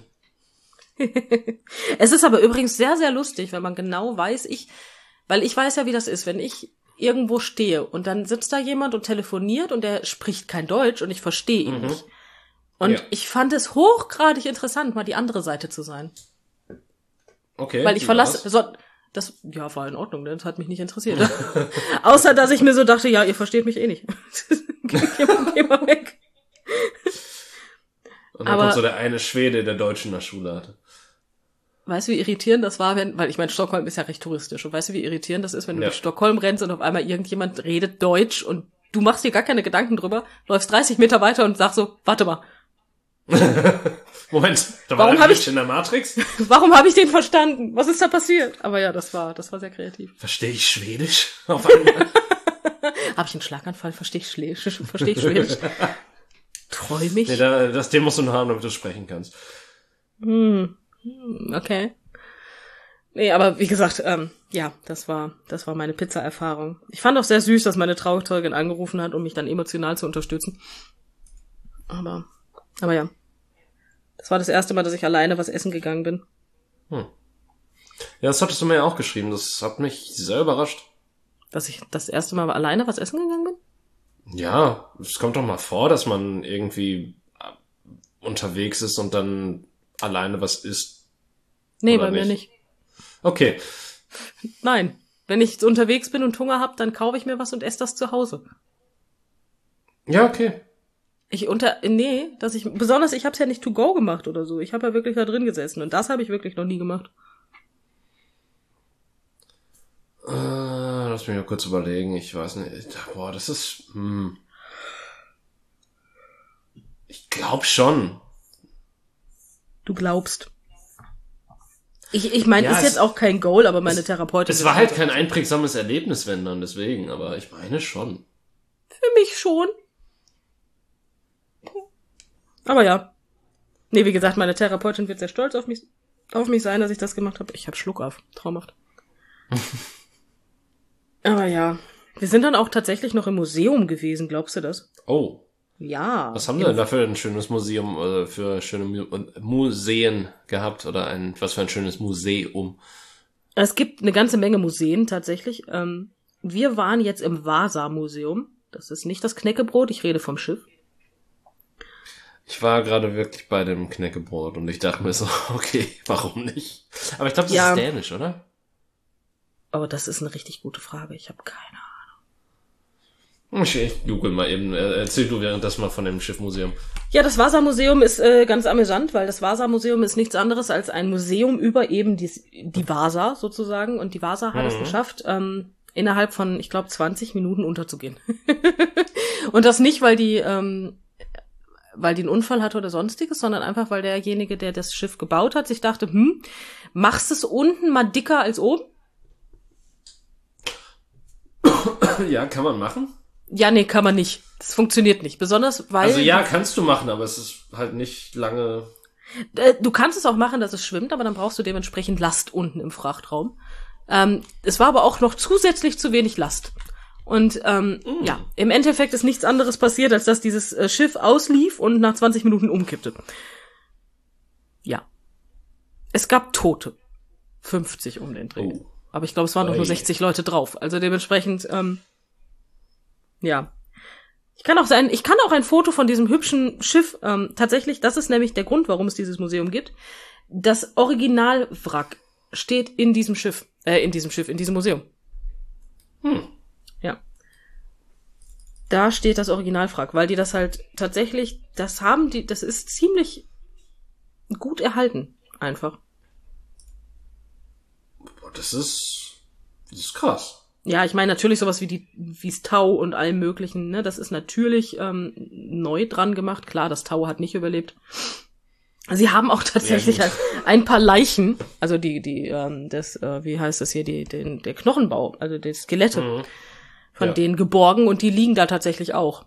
Es ist aber übrigens sehr, sehr lustig, wenn man genau weiß, weil ich weiß ja, wie das ist, wenn ich irgendwo stehe und dann sitzt da jemand und telefoniert und der spricht kein Deutsch und ich verstehe ihn nicht. Und ich fand es hochgradig interessant, mal die andere Seite zu sein. Okay. Weil ich verlasse, Das, ja, war in Ordnung, ne? Das hat mich nicht interessiert. Außer, dass ich mir so dachte, ja, ihr versteht mich eh nicht. Geh mal weg. Und dann kommt so der eine Schwede, der Deutsch in der Schule hatte. Weißt du, wie irritierend das war, weil ich meine, Stockholm ist ja recht touristisch. Und weißt du, wie irritierend das ist, wenn du durch Stockholm rennst und auf einmal irgendjemand redet Deutsch und du machst dir gar keine Gedanken drüber, läufst 30 Meter weiter und sagst so, warte mal. Moment, da war ein Mensch in der Matrix? Warum habe ich den verstanden? Was ist da passiert? Aber ja, das war sehr kreativ. Verstehe ich Schwedisch auf einmal? Habe ich einen Schlaganfall? Verstehe ich Schwedisch? Träum ich? Nee, den musst du noch haben, damit du sprechen kannst. Okay. Nee, aber wie gesagt, ja, das war meine Pizza-Erfahrung. Ich fand auch sehr süß, dass meine Trauzeugin angerufen hat, um mich dann emotional zu unterstützen. Aber ja. Das war das erste Mal, dass ich alleine was essen gegangen bin. Ja, das hattest du mir ja auch geschrieben. Das hat mich sehr überrascht. Dass ich das erste Mal alleine was essen gegangen bin? Ja, es kommt doch mal vor, dass man irgendwie unterwegs ist und dann alleine was isst. Nee, bei mir nicht. Okay. Nein. Wenn ich unterwegs bin und Hunger hab, dann kaufe ich mir was und esse das zu Hause. Ja, okay. Ich hab's ja nicht to go gemacht oder so. Ich habe ja wirklich da drin gesessen und das habe ich wirklich noch nie gemacht. Lass mich mal kurz überlegen. Ich weiß nicht. Boah, das ist... Ich glaube schon. Du glaubst. Ich meine, ist jetzt auch kein Goal, aber meine Therapeutin... Es war halt kein einprägsames Erlebnis, wenn dann, deswegen. Aber ich meine schon. Für mich schon. Aber ja. Nee, wie gesagt, meine Therapeutin wird sehr stolz auf mich sein, dass ich das gemacht habe. Ich habe Schluck auf. Traumhaft. Aber ja. Wir sind dann auch tatsächlich noch im Museum gewesen, glaubst du das? Oh. Ja. Was haben wir denn da für ein schönes Museum, oder für schöne Museen gehabt? Oder was für ein schönes Museum? Es gibt eine ganze Menge Museen tatsächlich. Wir waren jetzt im Vasa-Museum. Das ist nicht das Knäckebrot, ich rede vom Schiff. Ich war gerade wirklich bei dem Knäckebrot und ich dachte mir so, okay, warum nicht? Aber ich glaube, das ist dänisch, oder? Oh, das ist eine richtig gute Frage. Ich habe keine Ahnung. Ich google mal eben. Erzähl du währenddessen mal von dem Schiffmuseum. Ja, das Vasa-Museum ist ganz amüsant, weil das Vasa-Museum ist nichts anderes als ein Museum über eben die Vasa sozusagen. Und die Vasa hat es geschafft, innerhalb von, ich glaube, 20 Minuten unterzugehen. Und das nicht, weil die einen Unfall hatte oder sonstiges, sondern einfach, weil derjenige, der das Schiff gebaut hat, sich dachte, machst es unten mal dicker als oben? Ja, kann man machen. Ja, nee, kann man nicht. Das funktioniert nicht. Besonders, weil... Also ja, kannst du machen, aber es ist halt nicht lange... Du kannst es auch machen, dass es schwimmt, aber dann brauchst du dementsprechend Last unten im Frachtraum. Es war aber auch noch zusätzlich zu wenig Last. Und ja, im Endeffekt ist nichts anderes passiert, als dass dieses Schiff auslief und nach 20 Minuten umkippte. Ja. Es gab Tote. 50 um den Dreh. Oh. Aber ich glaube, es waren doch nur 60 Leute drauf. Also dementsprechend, ja. Ich kann auch ein Foto von diesem hübschen Schiff, tatsächlich, das ist nämlich der Grund, warum es dieses Museum gibt. Das Originalwrack steht in diesem Museum. Ja. Da steht das Originalwrack, weil die das halt tatsächlich, das ist ziemlich gut erhalten, einfach. Das ist krass. Ja, ich meine natürlich sowas wie's Tau und allem möglichen, ne, das ist natürlich neu dran gemacht. Klar, das Tau hat nicht überlebt. Sie haben auch tatsächlich halt ein paar Leichen, also wie heißt das hier, der Knochenbau, also die Skelette von denen geborgen und die liegen da tatsächlich auch.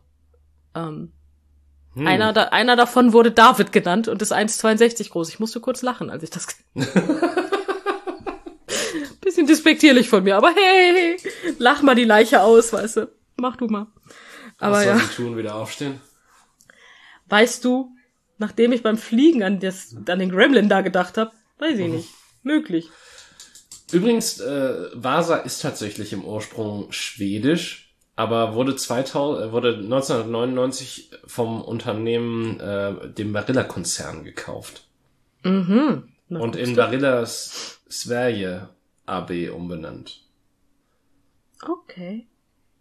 Einer davon wurde David genannt und ist 1,62 groß. Ich musste kurz lachen, als ich das bisschen despektierlich von mir, aber hey, lach mal die Leiche aus, weißt du. Mach du mal. Aber was soll sie tun, wieder aufstehen? Weißt du, nachdem ich beim Fliegen an den Gremlin da gedacht habe, weiß ich nicht. Möglich. Übrigens, Vasa ist tatsächlich im Ursprung schwedisch, aber wurde 1999 vom Unternehmen, dem Barilla-Konzern gekauft. Mhm. Und in Barilla Sverige AB umbenannt. Okay.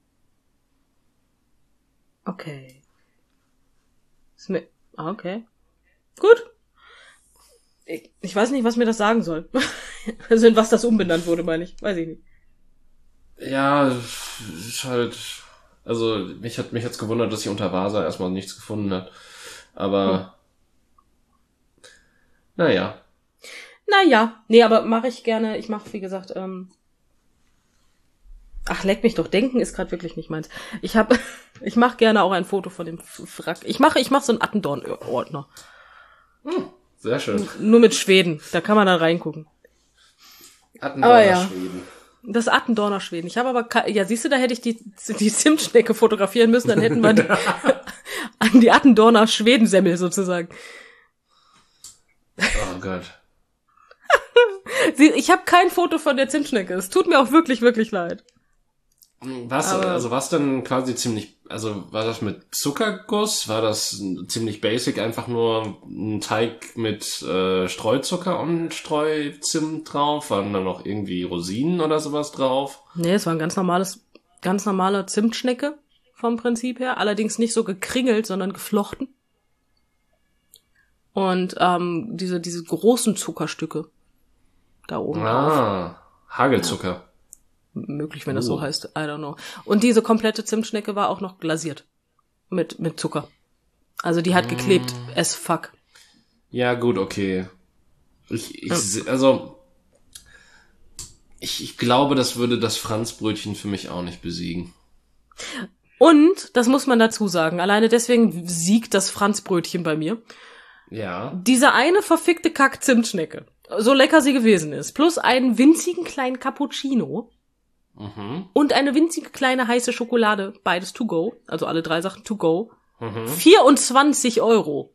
Okay. Gut. Ich weiß nicht, was mir das sagen soll. Also in was das umbenannt wurde, meine ich. Weiß ich nicht. Ja, ist halt, also mich hat's gewundert, dass sie unter Vasa erstmal nichts gefunden hat. Aber naja. Nee, aber mache ich gerne. Ich mache, wie gesagt, leck mich doch, denken ist gerade wirklich nicht meins. Ich mache gerne auch ein Foto von dem Wrack. Ich mache so einen Attendorn-Ordner. Sehr schön. Nur mit Schweden, da kann man dann reingucken. Attendorner Schweden. Das Attendorner Schweden. Ich habe aber, siehst du, da hätte ich die Zimtschnecke fotografieren müssen, dann hätten wir die Attendorner Schwedensemmel sozusagen. Oh Gott. Ich habe kein Foto von der Zimtschnecke. Es tut mir auch wirklich, wirklich leid. Was denn quasi ziemlich, also war das mit Zuckerguss? War das ziemlich basic, einfach nur ein Teig mit Streuzucker und Streuzimt drauf? Waren da noch irgendwie Rosinen oder sowas drauf? Nee, es war ein ganz normale Zimtschnecke vom Prinzip her. Allerdings nicht so gekringelt, sondern geflochten. Und diese großen Zuckerstücke da oben drauf. Hagelzucker. Ja. Möglich, wenn das so heißt. I don't know. Und diese komplette Zimtschnecke war auch noch glasiert. Mit Zucker. Also die hat geklebt as fuck. Ja, gut, okay. Ich glaube, das würde das Franzbrötchen für mich auch nicht besiegen. Und, das muss man dazu sagen, alleine deswegen siegt das Franzbrötchen bei mir. Ja. Diese eine verfickte Kack-Zimtschnecke, so lecker sie gewesen ist, plus einen winzigen kleinen Cappuccino und eine winzige kleine heiße Schokolade, beides to go, also alle 3 Sachen to go, 24 €.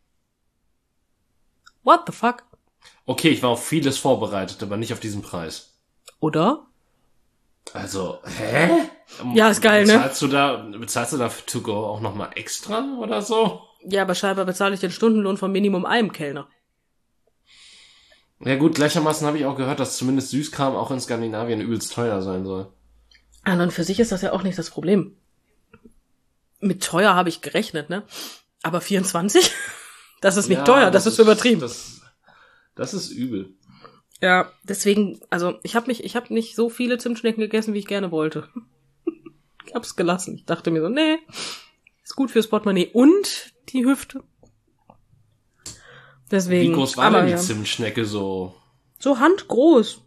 What the fuck? Okay, ich war auf vieles vorbereitet, aber nicht auf diesen Preis. Oder? Also, hä? Ja, ist geil, ne? Bezahlst du da für to go auch nochmal extra oder so? Ja, aber scheinbar bezahle ich den Stundenlohn von Minimum einem Kellner. Ja gut, gleichermaßen habe ich auch gehört, dass zumindest Süßkram auch in Skandinavien übelst teuer sein soll. Und dann für sich ist das ja auch nicht das Problem. Mit teuer habe ich gerechnet, ne? Aber 24? Das ist nicht teuer, das ist übertrieben. Das ist übel. Ja, deswegen, also ich habe nicht so viele Zimtschnecken gegessen, wie ich gerne wollte. Ich hab's gelassen. Ich dachte mir so, nee, ist gut fürs Portemonnaie und die Hüfte. Deswegen. Wie groß war denn die Zimtschnecke so? So handgroß.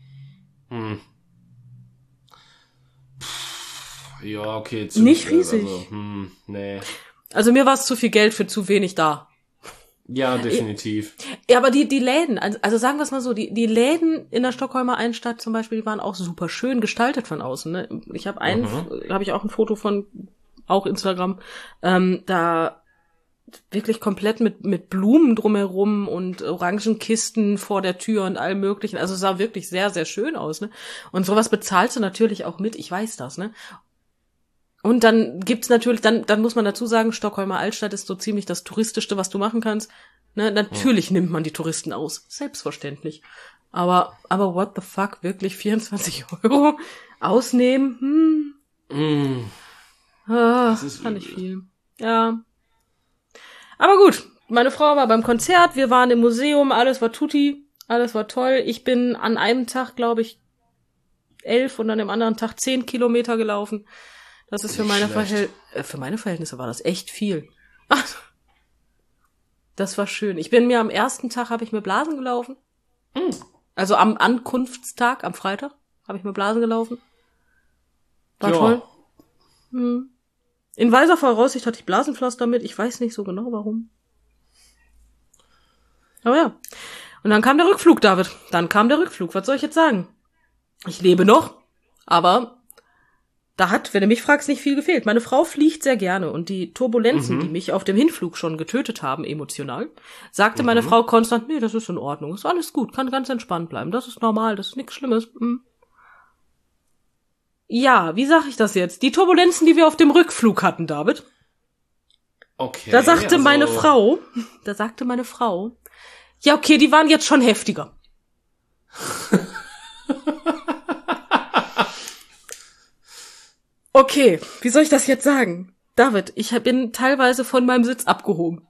Ja, okay. Nicht riesig. Also, nee. Also mir war es zu viel Geld für zu wenig da. Ja, definitiv. Ja, aber die Läden, also sagen wir es mal so, die Läden in der Stockholmer Innenstadt zum Beispiel, die waren auch super schön gestaltet von außen. Ne? Ich habe habe ich auch ein Foto von, auch Instagram, da wirklich komplett mit Blumen drumherum und Orangenkisten vor der Tür und allem möglichen. Also es sah wirklich sehr, sehr schön aus. Ne? Und sowas bezahlst du natürlich auch mit, ich weiß das. Ne? Und dann gibt's natürlich, dann muss man dazu sagen, Stockholmer Altstadt ist so ziemlich das Touristischste, was du machen kannst. Ne, natürlich nimmt man die Touristen aus. Selbstverständlich. Aber what the fuck, wirklich 24 € ausnehmen? Das ist fand ich viel. Ja. Aber gut, meine Frau war beim Konzert, wir waren im Museum, alles war tutti, alles war toll. Ich bin an einem Tag, glaube ich, 11 und an dem anderen Tag 10 Kilometer gelaufen. Das ist für meine Verhältnisse war das echt viel. Das war schön. Am ersten Tag habe ich mir Blasen gelaufen. Also am Ankunftstag, am Freitag, habe ich mir Blasen gelaufen. War toll. In weiser Voraussicht hatte ich Blasenpflaster mit. Ich weiß nicht so genau, warum. Aber ja. Und dann kam der Rückflug, David. Was soll ich jetzt sagen? Ich lebe noch, aber da hat, wenn du mich fragst, nicht viel gefehlt. Meine Frau fliegt sehr gerne und die Turbulenzen, die mich auf dem Hinflug schon getötet haben, emotional, sagte meine Frau konstant, nee, das ist in Ordnung, ist alles gut, kann ganz entspannt bleiben, das ist normal, das ist nichts Schlimmes. Ja, wie sag ich das jetzt? Die Turbulenzen, die wir auf dem Rückflug hatten, David. Okay. Da sagte meine Frau, ja okay, die waren jetzt schon heftiger. Okay, wie soll ich das jetzt sagen? David, ich bin teilweise von meinem Sitz abgehoben.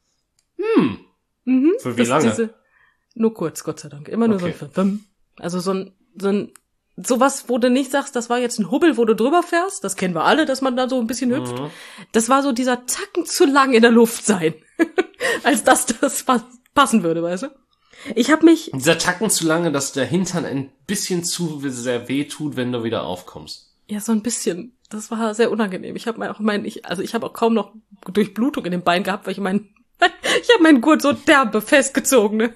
Für wie lange? Nur kurz, Gott sei Dank. Immer nur Okay. so ein also so ein sowas, wo du nicht sagst, das war jetzt ein Hubbel, wo du drüber fährst. Das kennen wir alle, dass man da so ein bisschen hüpft. Das war so dieser Tacken zu lang in der Luft sein. Als dass das passen würde, weißt du? Ich habe mich... Dieser Tacken zu lange, dass der Hintern ein bisschen zu sehr weh tut, wenn du wieder aufkommst. Ja, so ein bisschen. Das war sehr unangenehm. Ich habe auch kaum noch Durchblutung in den Beinen gehabt, weil ich habe meinen Gurt so derbe festgezogen, ne?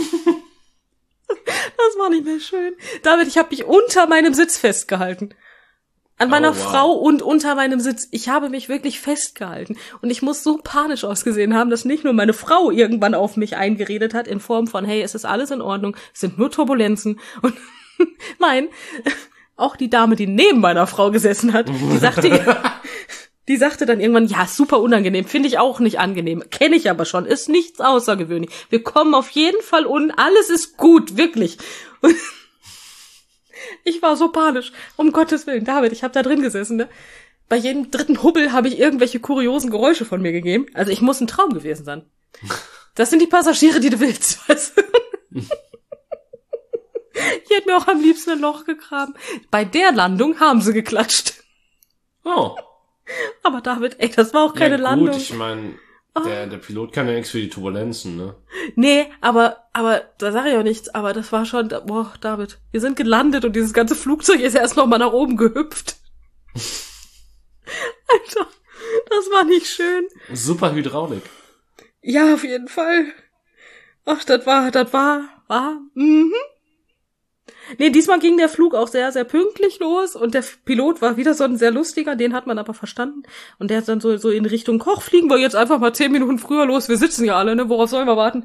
Das war nicht mehr schön. David, ich habe mich unter meinem Sitz festgehalten. An meiner Frau und unter meinem Sitz. Ich habe mich wirklich festgehalten. Und ich muss so panisch ausgesehen haben, dass nicht nur meine Frau irgendwann auf mich eingeredet hat, in Form von, hey, es ist alles in Ordnung, es sind nur Turbulenzen. Und nein, auch die Dame, die neben meiner Frau gesessen hat, die sagte dann irgendwann, ja, super unangenehm, finde ich auch nicht angenehm, kenne ich aber schon, ist nichts außergewöhnlich. Wir kommen auf jeden Fall unten, alles ist gut, wirklich. Und ich war so panisch, um Gottes Willen, David, ich habe da drin gesessen, ne? Bei jedem dritten Hubbel habe ich irgendwelche kuriosen Geräusche von mir gegeben. Also ich muss ein Traum gewesen sein. Das sind die Passagiere, die du willst, weißt du? Ich hätte mir auch am liebsten ein Loch gegraben. Bei der Landung haben sie geklatscht. Oh. Aber David, ey, das war auch keine Landung. Gut, ich meine, der Pilot kann ja nichts für die Turbulenzen, ne? Nee, aber da sage ich auch nichts. Aber das war schon, boah, David, wir sind gelandet und dieses ganze Flugzeug ist erst noch mal nach oben gehüpft. Alter, das war nicht schön. Super Hydraulik. Ja, auf jeden Fall. Ach, das war. Nee, diesmal ging der Flug auch sehr, sehr pünktlich los und der Pilot war wieder so ein sehr lustiger, den hat man aber verstanden. Und der hat dann so in Richtung Koch, fliegen wir jetzt einfach mal 10 Minuten früher los, wir sitzen ja alle, ne, worauf sollen wir warten?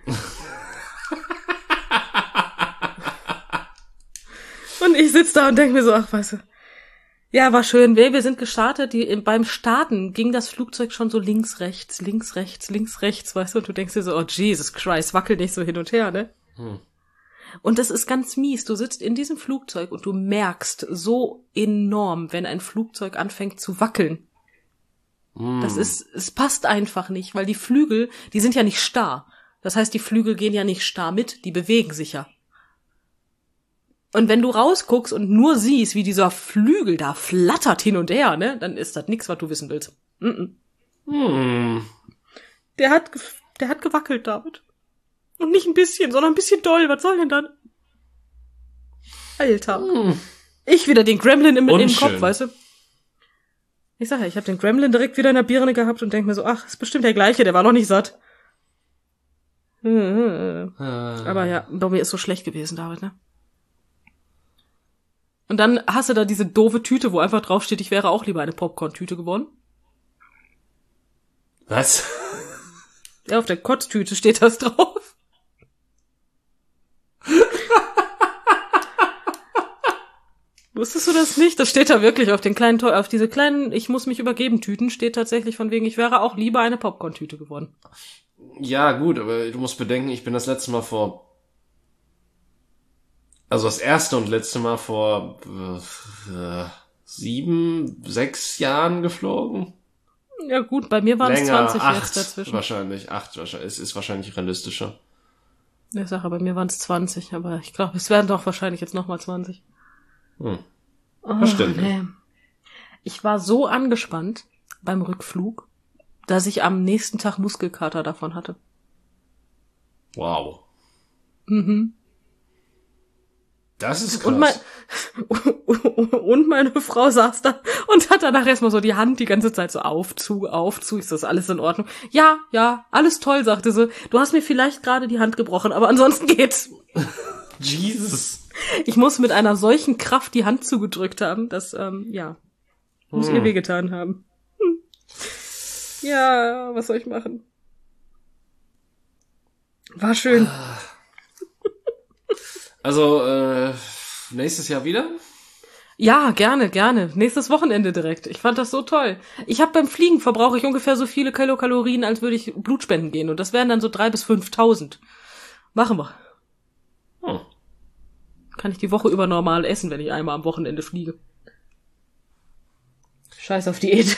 Und ich sitz da und denk mir so, ach, weißt du, ja, war schön, wir sind gestartet, beim Starten ging das Flugzeug schon so links, rechts, weißt du, und du denkst dir so, oh Jesus Christ, wackel nicht so hin und her, ne? Und das ist ganz mies. Du sitzt in diesem Flugzeug und du merkst so enorm, wenn ein Flugzeug anfängt zu wackeln. Es passt einfach nicht, weil die Flügel, die sind ja nicht starr. Das heißt, die Flügel gehen ja nicht starr mit, die bewegen sich ja. Und wenn du rausguckst und nur siehst, wie dieser Flügel da flattert hin und her, ne, dann ist das nix, was du wissen willst. Der hat gewackelt, David. Und nicht ein bisschen, sondern ein bisschen doll. Was soll denn dann? Alter. Ich wieder den Gremlin im Kopf, weißt du? Ich sag ja, ich habe den Gremlin direkt wieder in der Birne gehabt und denk mir so, ach, ist bestimmt der gleiche, der war noch nicht satt. Aber ja, bei mir ist so schlecht gewesen, David, ne? Und dann hast du da diese doofe Tüte, wo einfach draufsteht, ich wäre auch lieber eine Popcorn-Tüte geworden. Was? Ja, auf der Kotztüte steht das drauf. Wusstest du das nicht? Das steht da wirklich auf auf diese kleinen, ich muss mich übergeben Tüten, steht tatsächlich von wegen, ich wäre auch lieber eine Popcorn-Tüte geworden. Ja, gut, aber du musst bedenken, ich bin das letzte Mal das erste und letzte Mal vor 7, 6 Jahren geflogen. Ja gut, bei mir waren es 20 jetzt dazwischen. Wahrscheinlich, 8 wahrscheinlich. Es ist wahrscheinlich realistischer. Ich sage, bei mir waren es 20, aber ich glaube, es werden doch wahrscheinlich jetzt nochmal 20. Verständlich. Nee. Ich war so angespannt beim Rückflug, dass ich am nächsten Tag Muskelkater davon hatte. Wow. Das ist krass. Und meine Frau saß da und hat danach erstmal so die Hand die ganze Zeit so auf, zu. Ist das alles in Ordnung? Ja, alles toll, sagte sie. Du hast mir vielleicht gerade die Hand gebrochen, aber ansonsten geht's. Jesus. Ich muss mit einer solchen Kraft die Hand zugedrückt haben, dass, muss ihr wehgetan haben. Ja, was soll ich machen? War schön. Also, nächstes Jahr wieder? Ja, gerne. Nächstes Wochenende direkt. Ich fand das so toll. Beim Fliegen verbrauche ich ungefähr so viele Kilokalorien, als würde ich Blut spenden gehen. Und das wären dann so 3.000 bis 5.000. Machen wir. Kann ich die Woche über normal essen, wenn ich einmal am Wochenende fliege. Scheiß auf Diät.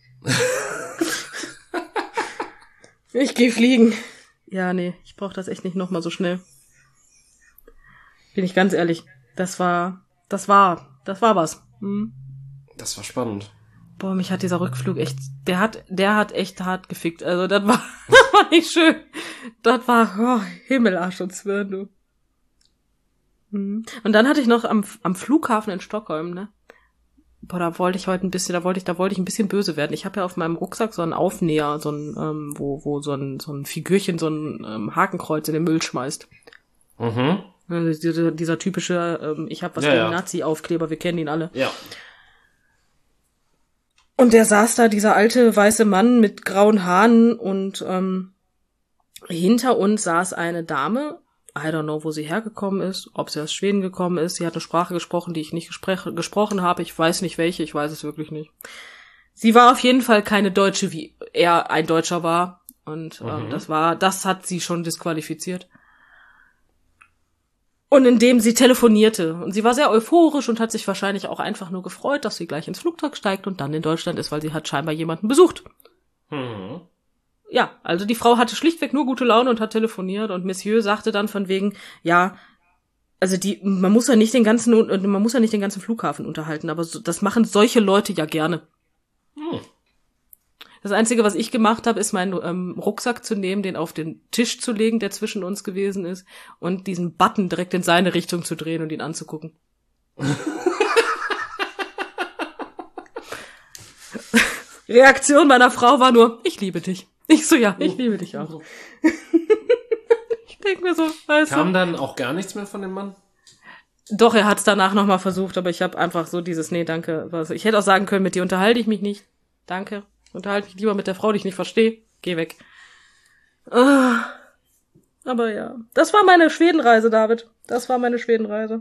Ich geh fliegen. Ja, nee, ich brauch das echt nicht nochmal so schnell. Bin ich ganz ehrlich. Das war was. Hm? Das war spannend. Boah, mich hat dieser Rückflug echt, der hat echt hart gefickt. Also das war nicht schön. Das war Himmel, Arsch und Zwirn, du. Und dann hatte ich noch am Flughafen in Stockholm, ne? Boah, da wollte ich ein bisschen böse werden. Ich habe ja auf meinem Rucksack so einen Aufnäher, so ein, wo so ein Figürchen, so ein Hakenkreuz in den Müll schmeißt. Mhm. Also dieser typische, ich habe was gegen Nazi-Aufkleber, wir kennen ihn alle. Ja. Und der saß da, dieser alte weiße Mann mit grauen Haaren und hinter uns saß eine Dame. I don't know, wo sie hergekommen ist, ob sie aus Schweden gekommen ist. Sie hat eine Sprache gesprochen, die ich nicht gesprochen habe. Ich weiß nicht welche, ich weiß es wirklich nicht. Sie war auf jeden Fall keine Deutsche, wie er ein Deutscher war. Und das hat sie schon disqualifiziert. Und indem sie telefonierte. Und sie war sehr euphorisch und hat sich wahrscheinlich auch einfach nur gefreut, dass sie gleich ins Flugzeug steigt und dann in Deutschland ist, weil sie hat scheinbar jemanden besucht. Mhm. Ja, also die Frau hatte schlichtweg nur gute Laune und hat telefoniert und Monsieur sagte dann von wegen, ja, also man muss ja nicht den ganzen Flughafen unterhalten, aber das machen solche Leute ja gerne. Hm. Das Einzige, was ich gemacht habe, ist meinen Rucksack zu nehmen, den auf den Tisch zu legen, der zwischen uns gewesen ist, und diesen Button direkt in seine Richtung zu drehen und ihn anzugucken. Reaktion meiner Frau war nur, ich liebe dich. Ich so, ja, ich liebe dich auch. Ich denke mir so, weißt du. Kam dann auch gar nichts mehr von dem Mann? Doch, er hat's danach nochmal versucht, aber ich habe einfach so dieses, nee, danke. Ich hätte auch sagen können, mit dir unterhalte ich mich nicht. Danke. Unterhalte mich lieber mit der Frau, die ich nicht verstehe. Geh weg. Aber ja, das war meine Schwedenreise, David. Das war meine Schwedenreise.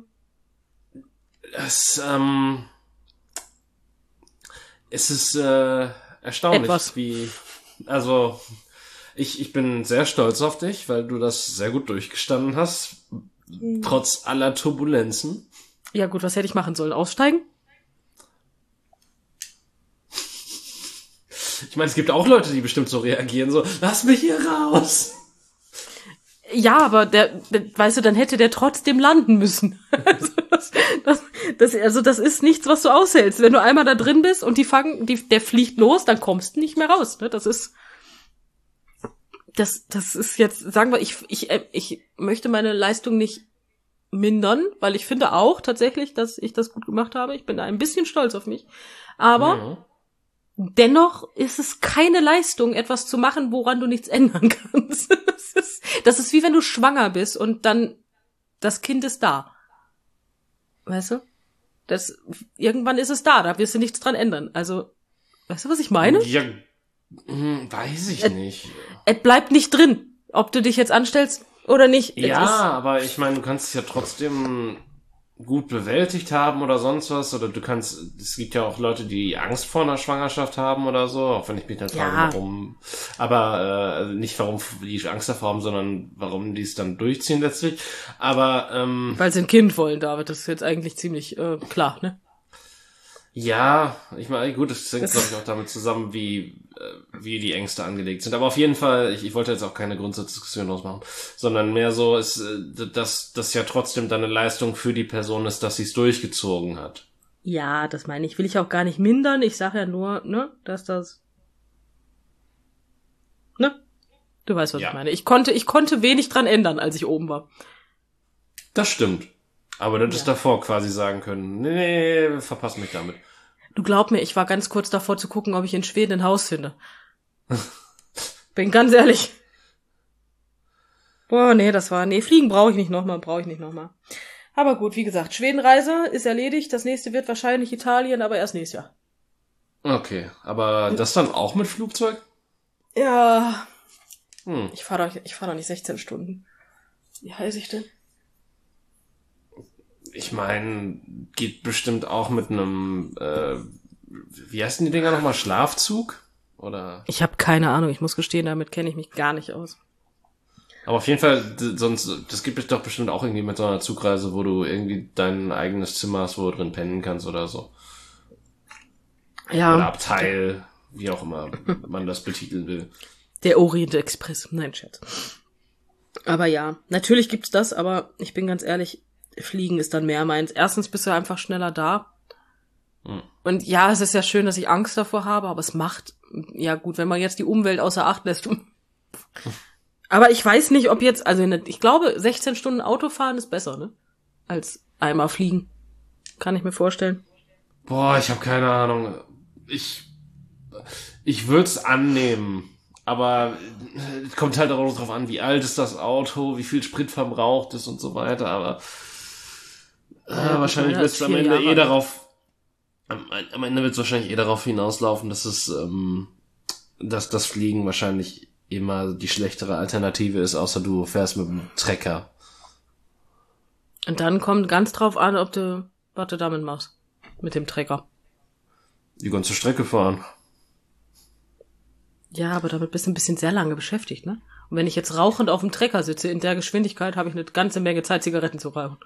Es ist erstaunlich, also ich bin sehr stolz auf dich, weil du das sehr gut durchgestanden hast, trotz aller Turbulenzen. Ja gut, was hätte ich machen sollen? Aussteigen? Ich meine, es gibt auch Leute, die bestimmt so reagieren, so, lass mich hier raus. Ja, aber weißt du, dann hätte der trotzdem landen müssen. Also das ist nichts, was du aushältst. Wenn du einmal da drin bist und der fliegt los, dann kommst du nicht mehr raus. Ne? Das ist jetzt, sagen wir, ich möchte meine Leistung nicht mindern, weil ich finde auch tatsächlich, dass ich das gut gemacht habe. Ich bin da ein bisschen stolz auf mich. Aber dennoch ist es keine Leistung, etwas zu machen, woran du nichts ändern kannst. Das ist wie wenn du schwanger bist und dann das Kind ist da. Weißt du? Irgendwann ist es da wirst du nichts dran ändern. Also, weißt du, was ich meine? Ja, weiß ich nicht. Es bleibt nicht drin, ob du dich jetzt anstellst oder nicht. Ja, aber ich meine, du kannst es ja trotzdem gut bewältigt haben oder sonst was, oder es gibt ja auch Leute, die Angst vor einer Schwangerschaft haben oder so, auch wenn ich mich dann frage, warum, aber nicht warum die Angst davor haben, sondern warum die es dann durchziehen letztlich, aber weil sie ein Kind wollen, David, das ist jetzt eigentlich ziemlich klar, ne? Ja, ich meine, gut, das hängt, glaube ich, auch damit zusammen, wie die Ängste angelegt sind. Aber auf jeden Fall, ich wollte jetzt auch keine Grundsatzdiskussion ausmachen, sondern mehr so, dass das ja trotzdem dann eine Leistung für die Person ist, dass sie es durchgezogen hat. Ja, das meine ich. Will ich auch gar nicht mindern. Ich sage ja nur, ne, dass das... Ne? Du weißt, was ich meine. Ich konnte wenig dran ändern, als ich oben war. Das stimmt. Aber du hättest davor quasi sagen können, nee, verpass mich damit. Du glaub mir, ich war ganz kurz davor zu gucken, ob ich in Schweden ein Haus finde. Bin ganz ehrlich. Boah, fliegen brauche ich nicht nochmal. Aber gut, wie gesagt, Schwedenreise ist erledigt. Das nächste wird wahrscheinlich Italien, aber erst nächstes Jahr. Okay, aber das dann auch mit Flugzeug? Ja. Ich fahr doch nicht 16 Stunden. Wie heiß ich denn? Ich meine, geht bestimmt auch mit einem, wie heißen die Dinger nochmal, Schlafzug? Oder? Ich habe keine Ahnung, ich muss gestehen, damit kenne ich mich gar nicht aus. Aber auf jeden Fall, das gibt es doch bestimmt auch irgendwie mit so einer Zugreise, wo du irgendwie dein eigenes Zimmer hast, wo du drin pennen kannst oder so. Ja. Oder Abteil, wie auch immer man das betiteln will. Der Orient Express. Nein, Chat. Aber ja, natürlich gibt's das, aber ich bin ganz ehrlich, Fliegen ist dann mehr meins. Erstens bist du einfach schneller da. Und ja, es ist ja schön, dass ich Angst davor habe, aber es macht, ja gut, wenn man jetzt die Umwelt außer Acht lässt. Aber ich weiß nicht, ob jetzt, also ich glaube, 16 Stunden Autofahren ist besser, ne? Als einmal fliegen. Kann ich mir vorstellen. Boah, ich habe keine Ahnung. Ich würde es annehmen, aber es kommt halt auch drauf an, wie alt ist das Auto, wie viel Sprit verbraucht es und so weiter, aber wahrscheinlich wird es am Ende am Ende wird es wahrscheinlich darauf hinauslaufen, dass dass das Fliegen wahrscheinlich immer die schlechtere Alternative ist, außer du fährst mit dem Trecker. Und dann kommt ganz drauf an, ob du, was du damit machst. Mit dem Trecker. Die ganze Strecke fahren. Ja, aber damit bist du ein bisschen sehr lange beschäftigt, ne? Und wenn ich jetzt rauchend auf dem Trecker sitze, in der Geschwindigkeit, habe ich eine ganze Menge Zeit, Zigaretten zu rauchen.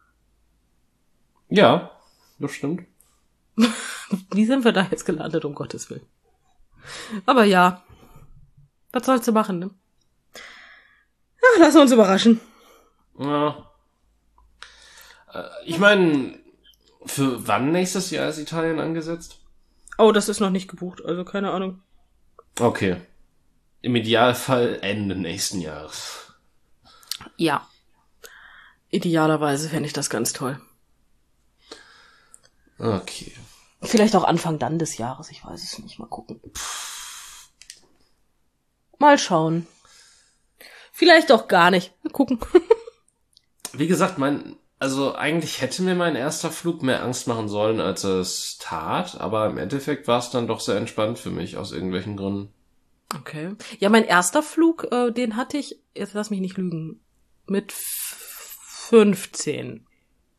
Ja, das stimmt. Wie sind wir da jetzt gelandet, um Gottes Willen? Aber ja, was sollst du machen, ne? Ach, lass uns überraschen. Ja. Ich meine, für wann nächstes Jahr ist Italien angesetzt? Oh, das ist noch nicht gebucht, also keine Ahnung. Okay. Im Idealfall Ende nächsten Jahres. Ja. Idealerweise fände ich das ganz toll. Okay. Vielleicht auch Anfang dann des Jahres, ich weiß es nicht. Mal gucken. Mal schauen. Vielleicht auch gar nicht. Mal gucken. Wie gesagt, also eigentlich hätte mir mein erster Flug mehr Angst machen sollen, als es tat, aber im Endeffekt war es dann doch sehr entspannt für mich, aus irgendwelchen Gründen. Okay. Ja, mein erster Flug, den hatte ich, jetzt lass mich nicht lügen, mit 15.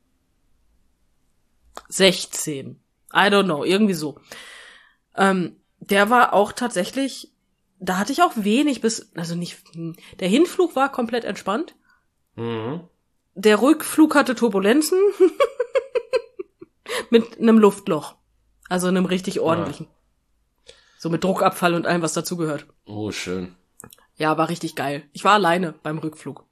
16. I don't know, irgendwie so. Der war auch tatsächlich, da hatte ich auch wenig der Hinflug war komplett entspannt. Mhm. Der Rückflug hatte Turbulenzen mit einem Luftloch. Also einem richtig ordentlichen. So mit Druckabfall und allem, was dazugehört. Oh, schön. Ja, war richtig geil. Ich war alleine beim Rückflug.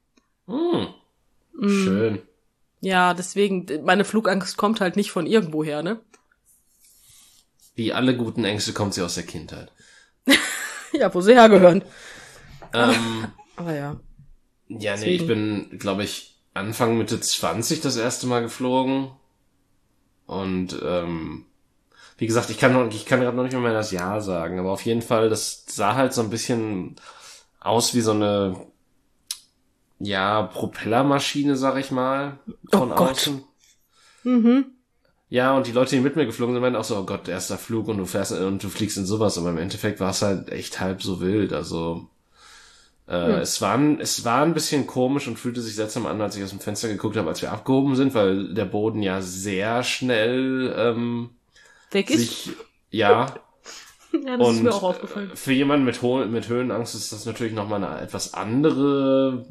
Schön. Ja, deswegen, meine Flugangst kommt halt nicht von irgendwoher, ne? Wie alle guten Ängste kommt sie aus der Kindheit. Ja, wo sie hergehören. Aber ja. Ja, nee, Deswegen. ich bin, glaube ich, Anfang Mitte 20 das erste Mal geflogen. Und wie gesagt, ich kann gerade noch nicht mehr das Jahr sagen, aber auf jeden Fall, das sah halt so ein bisschen aus wie so eine, ja, Propellermaschine, sag ich mal, von außen. Mhm. Ja, und die Leute, die mit mir geflogen sind, meinten auch so, oh Gott, erster Flug und du fliegst in sowas, aber im Endeffekt war es halt echt halb so wild, also es war ein bisschen komisch und fühlte sich seltsam an, als ich aus dem Fenster geguckt habe, als wir abgehoben sind, weil der Boden ja sehr schnell Weg ist. Ja, Ja, das ist mir auch aufgefallen. Für jemanden mit Höhenangst ist das natürlich nochmal eine etwas andere,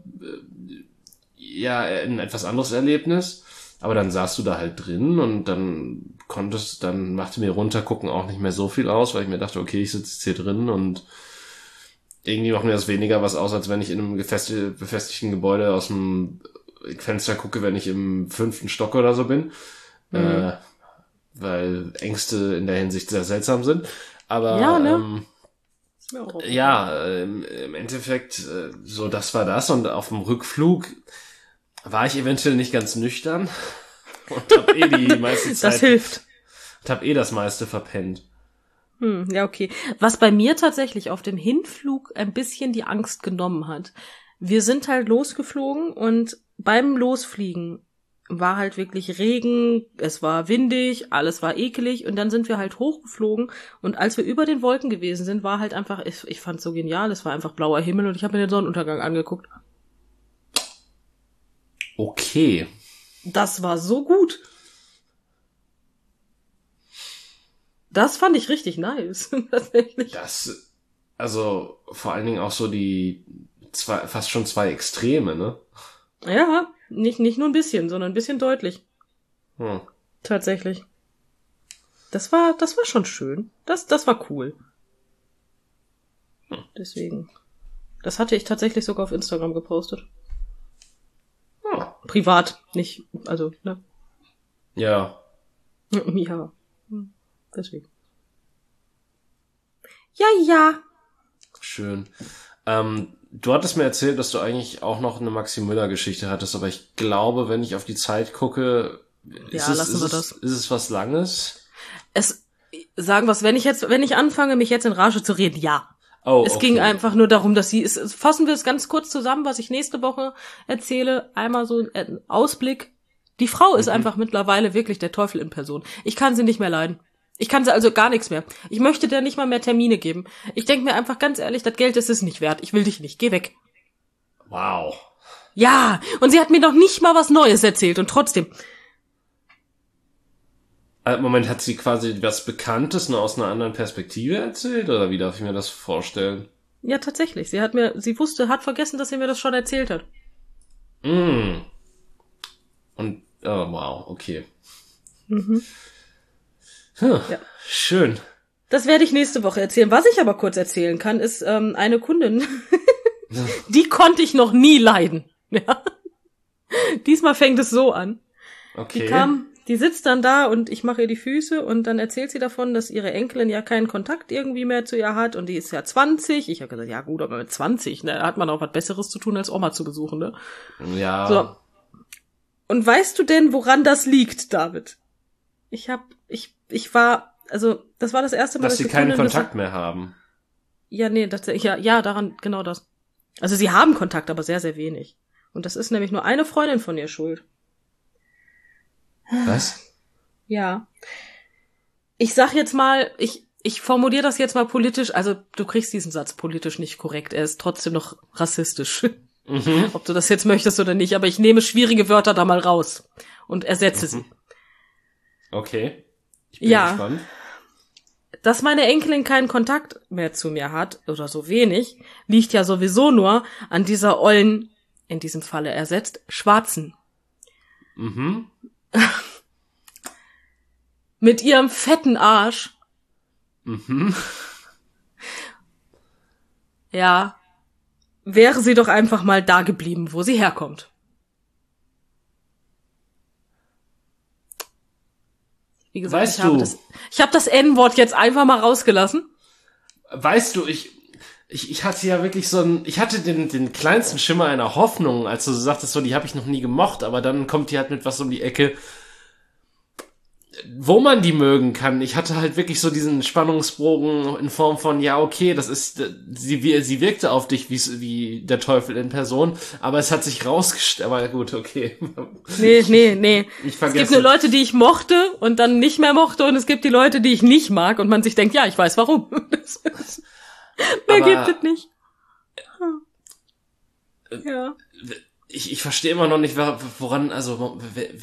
ein etwas anderes Erlebnis. Aber dann saßt du da halt drin und dann machte mir runtergucken auch nicht mehr so viel aus, weil ich mir dachte, okay, ich sitze jetzt hier drin und irgendwie macht mir das weniger was aus, als wenn ich in einem befestigten Gebäude aus dem Fenster gucke, wenn ich im 5. Stock oder so bin. Weil Ängste in der Hinsicht sehr seltsam sind. Aber ja, ne? Im Endeffekt, so das war das. Und auf dem Rückflug war ich eventuell nicht ganz nüchtern und hab die meiste Zeit. Das hilft. Und hab das meiste verpennt. Ja, okay. Was bei mir tatsächlich auf dem Hinflug ein bisschen die Angst genommen hat. Wir sind halt losgeflogen und beim Losfliegen war halt wirklich Regen, es war windig, alles war ekelig und dann sind wir halt hochgeflogen und als wir über den Wolken gewesen sind, war halt einfach, ich fand's so genial, es war einfach blauer Himmel und ich habe mir den Sonnenuntergang angeguckt. Okay. Das war so gut. Das fand ich richtig nice. Tatsächlich. Also vor allen Dingen auch so fast schon zwei Extreme, ne? Ja, nicht nur ein bisschen, sondern ein bisschen deutlich. Tatsächlich. Das war schon schön. Das war cool. Deswegen. Das hatte ich tatsächlich sogar auf Instagram gepostet. Privat, nicht, also, ne? Ja. Ja. Deswegen. Ja. Schön. Du hattest mir erzählt, dass du eigentlich auch noch eine Maxi Müller-Geschichte hattest, aber ich glaube, wenn ich auf die Zeit gucke, ist es was Langes? Sagen wir es, wenn ich anfange, mich jetzt in Rage zu reden, ja. Oh, es ging einfach nur darum, dass fassen wir es ganz kurz zusammen, was ich nächste Woche erzähle. Einmal so ein Ausblick. Die Frau ist einfach mittlerweile wirklich der Teufel in Person. Ich kann sie nicht mehr leiden. Ich kann sie also gar nichts mehr. Ich möchte der nicht mal mehr Termine geben. Ich denke mir einfach ganz ehrlich, das Geld ist es nicht wert. Ich will dich nicht. Geh weg. Wow. Ja, und sie hat mir noch nicht mal was Neues erzählt und trotzdem. Moment, hat sie quasi was Bekanntes nur aus einer anderen Perspektive erzählt? Oder wie darf ich mir das vorstellen? Ja, tatsächlich. Sie hat vergessen, dass sie mir das schon erzählt hat. Und, oh, wow, okay. Ja. Schön. Das werde ich nächste Woche erzählen. Was ich aber kurz erzählen kann, ist eine Kundin, die konnte ich noch nie leiden. Ja. Diesmal fängt es so an. Okay. Die sitzt dann da und ich mache ihr die Füße und dann erzählt sie davon, dass ihre Enkelin ja keinen Kontakt irgendwie mehr zu ihr hat und die ist ja 20. Ich habe gesagt, ja gut, aber mit 20, ne, da hat man auch was Besseres zu tun, als Oma zu besuchen, ne? Ja. So. Und weißt du denn, woran das liegt, David? Das war das erste Mal, dass sie keinen Kontakt mehr haben. Ja, nee, daran, genau das. Also sie haben Kontakt, aber sehr, sehr wenig. Und das ist nämlich nur eine Freundin von ihr schuld. Was? Ja. Ich sag jetzt mal, ich formuliere das jetzt mal politisch, also du kriegst diesen Satz politisch nicht korrekt, er ist trotzdem noch rassistisch. Ob du das jetzt möchtest oder nicht, aber ich nehme schwierige Wörter da mal raus und ersetze sie. Okay. Ich bin gespannt. Dass meine Enkelin keinen Kontakt mehr zu mir hat, oder so wenig, liegt ja sowieso nur an dieser ollen, in diesem Falle ersetzt, Schwarzen. Mit ihrem fetten Arsch. Ja. Wäre sie doch einfach mal da geblieben, wo sie herkommt. Wie gesagt, ich habe das N-Wort jetzt einfach mal rausgelassen. Weißt du, ich hatte ja wirklich ich hatte den kleinsten Schimmer einer Hoffnung, als du sagtest, so, die habe ich noch nie gemocht, aber dann kommt die halt mit was um die Ecke, wo man die mögen kann. Ich hatte halt wirklich so diesen Spannungsbogen in Form von, ja, okay, das ist, sie wirkte auf dich wie der Teufel in Person, aber es hat sich rausgestellt, aber gut, okay. Nee. Ich vergesse. Es gibt nur Leute, die ich mochte und dann nicht mehr mochte und es gibt die Leute, die ich nicht mag und man sich denkt, ja, ich weiß warum. Mehr gibt es nicht. Ja. Ich verstehe immer noch nicht, woran, also,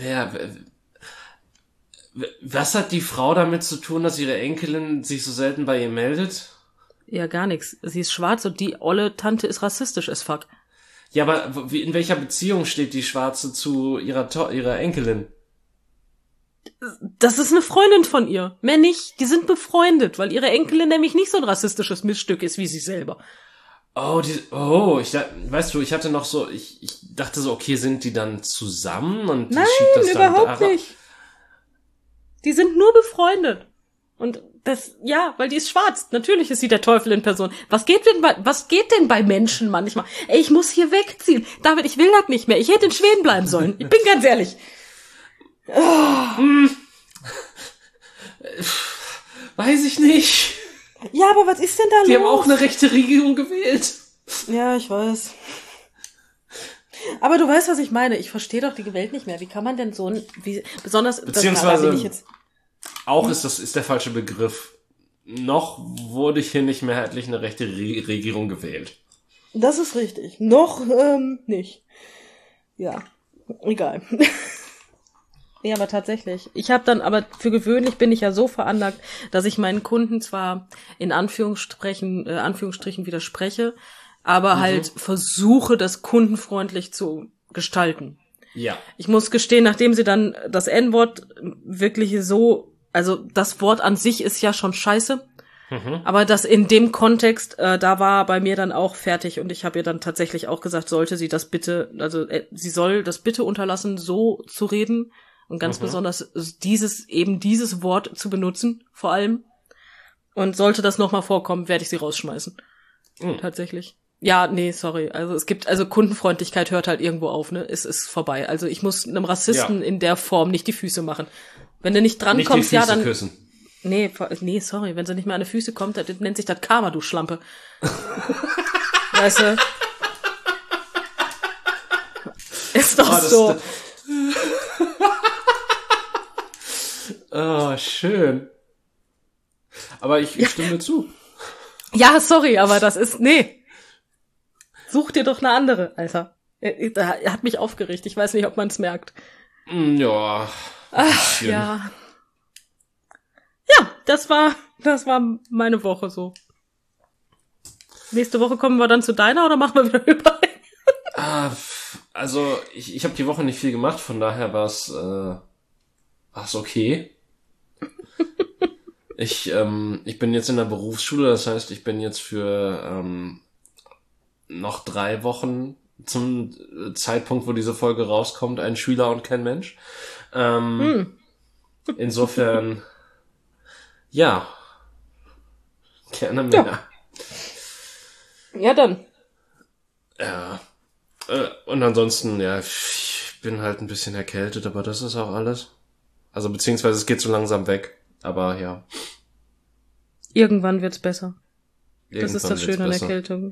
was hat die Frau damit zu tun, dass ihre Enkelin sich so selten bei ihr meldet? Ja, gar nichts. Sie ist schwarz und die olle Tante ist rassistisch as fuck. Ja, aber in welcher Beziehung steht die Schwarze zu ihrer Enkelin? Das ist eine Freundin von ihr. Mehr nicht. Die sind befreundet, weil ihre Enkelin nämlich nicht so ein rassistisches Missstück ist wie sie selber. Weißt du, ich hatte noch so, ich dachte so, okay, sind die dann zusammen und die Nein, schiebt das dann überhaupt nicht. Die sind nur befreundet. Und weil die ist schwarz. Natürlich ist sie der Teufel in Person. Was geht denn bei Menschen manchmal? Ey, ich muss hier wegziehen. David, ich will das nicht mehr. Ich hätte in Schweden bleiben sollen. Ich bin ganz ehrlich. Weiß ich nicht. Ja, aber was ist denn da los? Die haben auch eine rechte Regierung gewählt. Ja, ich weiß. Aber du weißt, was ich meine. Ich verstehe doch die Welt nicht mehr. Wie kann man denn besonders... Beziehungsweise, ist der falsche Begriff. Noch wurde hier nicht mehrheitlich eine rechte Regierung gewählt. Das ist richtig. Noch nicht. Ja, egal. Ja, aber tatsächlich. Aber für gewöhnlich bin ich ja so veranlagt, dass ich meinen Kunden zwar in Anführungsstrichen widerspreche, aber halt versuche, das kundenfreundlich zu gestalten. Ja. Ich muss gestehen, nachdem sie dann das N-Wort wirklich so also das Wort an sich ist ja schon scheiße. Aber das in dem Kontext, da war bei mir dann auch fertig und ich habe ihr dann tatsächlich auch gesagt, sollte sie das bitte, also sie soll das bitte unterlassen, so zu reden und ganz besonders dieses Wort zu benutzen, vor allem. Und sollte das nochmal vorkommen, werde ich sie rausschmeißen. Tatsächlich. Ja, nee, sorry. Also Kundenfreundlichkeit hört halt irgendwo auf, ne? Es ist vorbei. Also ich muss einem Rassisten in der Form nicht die Füße machen. Wenn du nicht drankommst, ja, dann... Küssen. Nee, sorry, wenn sie nicht mehr an die Füße kommt, das nennt sich das Karma, du Schlampe. Weißt du? Ist doch so. Oh, schön. Aber ich stimme zu. Ja, sorry, aber das ist, nee. Such dir doch eine andere, Alter. Er hat mich aufgeregt, ich weiß nicht, ob man es merkt. Ja. Ach, ja. Ja, das war meine Woche so. Nächste Woche kommen wir dann zu deiner oder machen wir wieder überall? Also ich habe die Woche nicht viel gemacht, von daher war's okay. Ich bin jetzt in der Berufsschule, das heißt, ich bin jetzt für noch 3 Wochen zum Zeitpunkt, wo diese Folge rauskommt, ein Schüler und kein Mensch. Insofern, ja, gerne mehr. Ja, dann. Ja, und ansonsten, ja, ich bin halt ein bisschen erkältet, aber das ist auch alles. Also beziehungsweise es geht so langsam weg, aber ja. Irgendwann wird's besser. Das ist das Schöne an besser. Erkältung.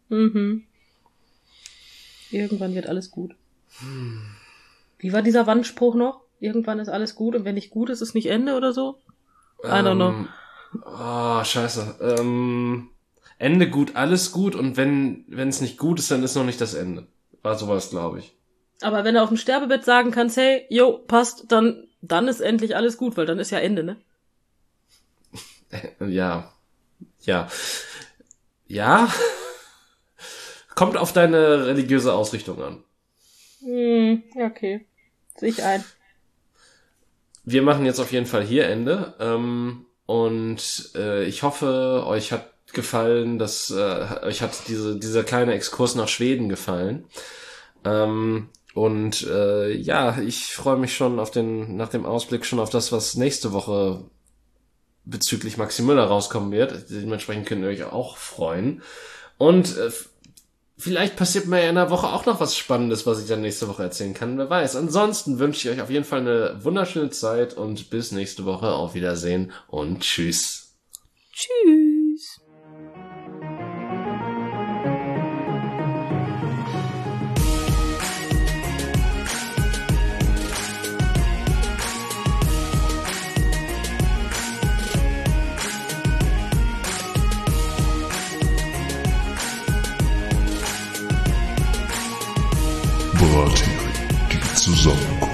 Irgendwann wird alles gut. Wie war dieser Wandspruch noch? Irgendwann ist alles gut und wenn nicht gut ist, ist nicht Ende oder so? I don't know. Oh, scheiße. Ende gut, alles gut und wenn es nicht gut ist, dann ist noch nicht das Ende. War sowas, glaube ich. Aber wenn du auf dem Sterbebett sagen kannst, hey, jo, passt, dann ist endlich alles gut, weil dann ist ja Ende, ne? Ja. Kommt auf deine religiöse Ausrichtung an. Okay. Sehe ich ein. Wir machen jetzt auf jeden Fall hier Ende. Und ich hoffe, euch hat gefallen, dass euch hat dieser kleine Exkurs nach Schweden gefallen. Ich freue mich schon nach dem Ausblick schon auf das, was nächste Woche bezüglich Maxi Müller rauskommen wird. Dementsprechend könnt ihr euch auch freuen. Und vielleicht passiert mir ja in der Woche auch noch was Spannendes, was ich dann nächste Woche erzählen kann. Wer weiß. Ansonsten wünsche ich euch auf jeden Fall eine wunderschöne Zeit und bis nächste Woche. Auf Wiedersehen und tschüss. Tschüss. Brathering, die Zusammenkunft.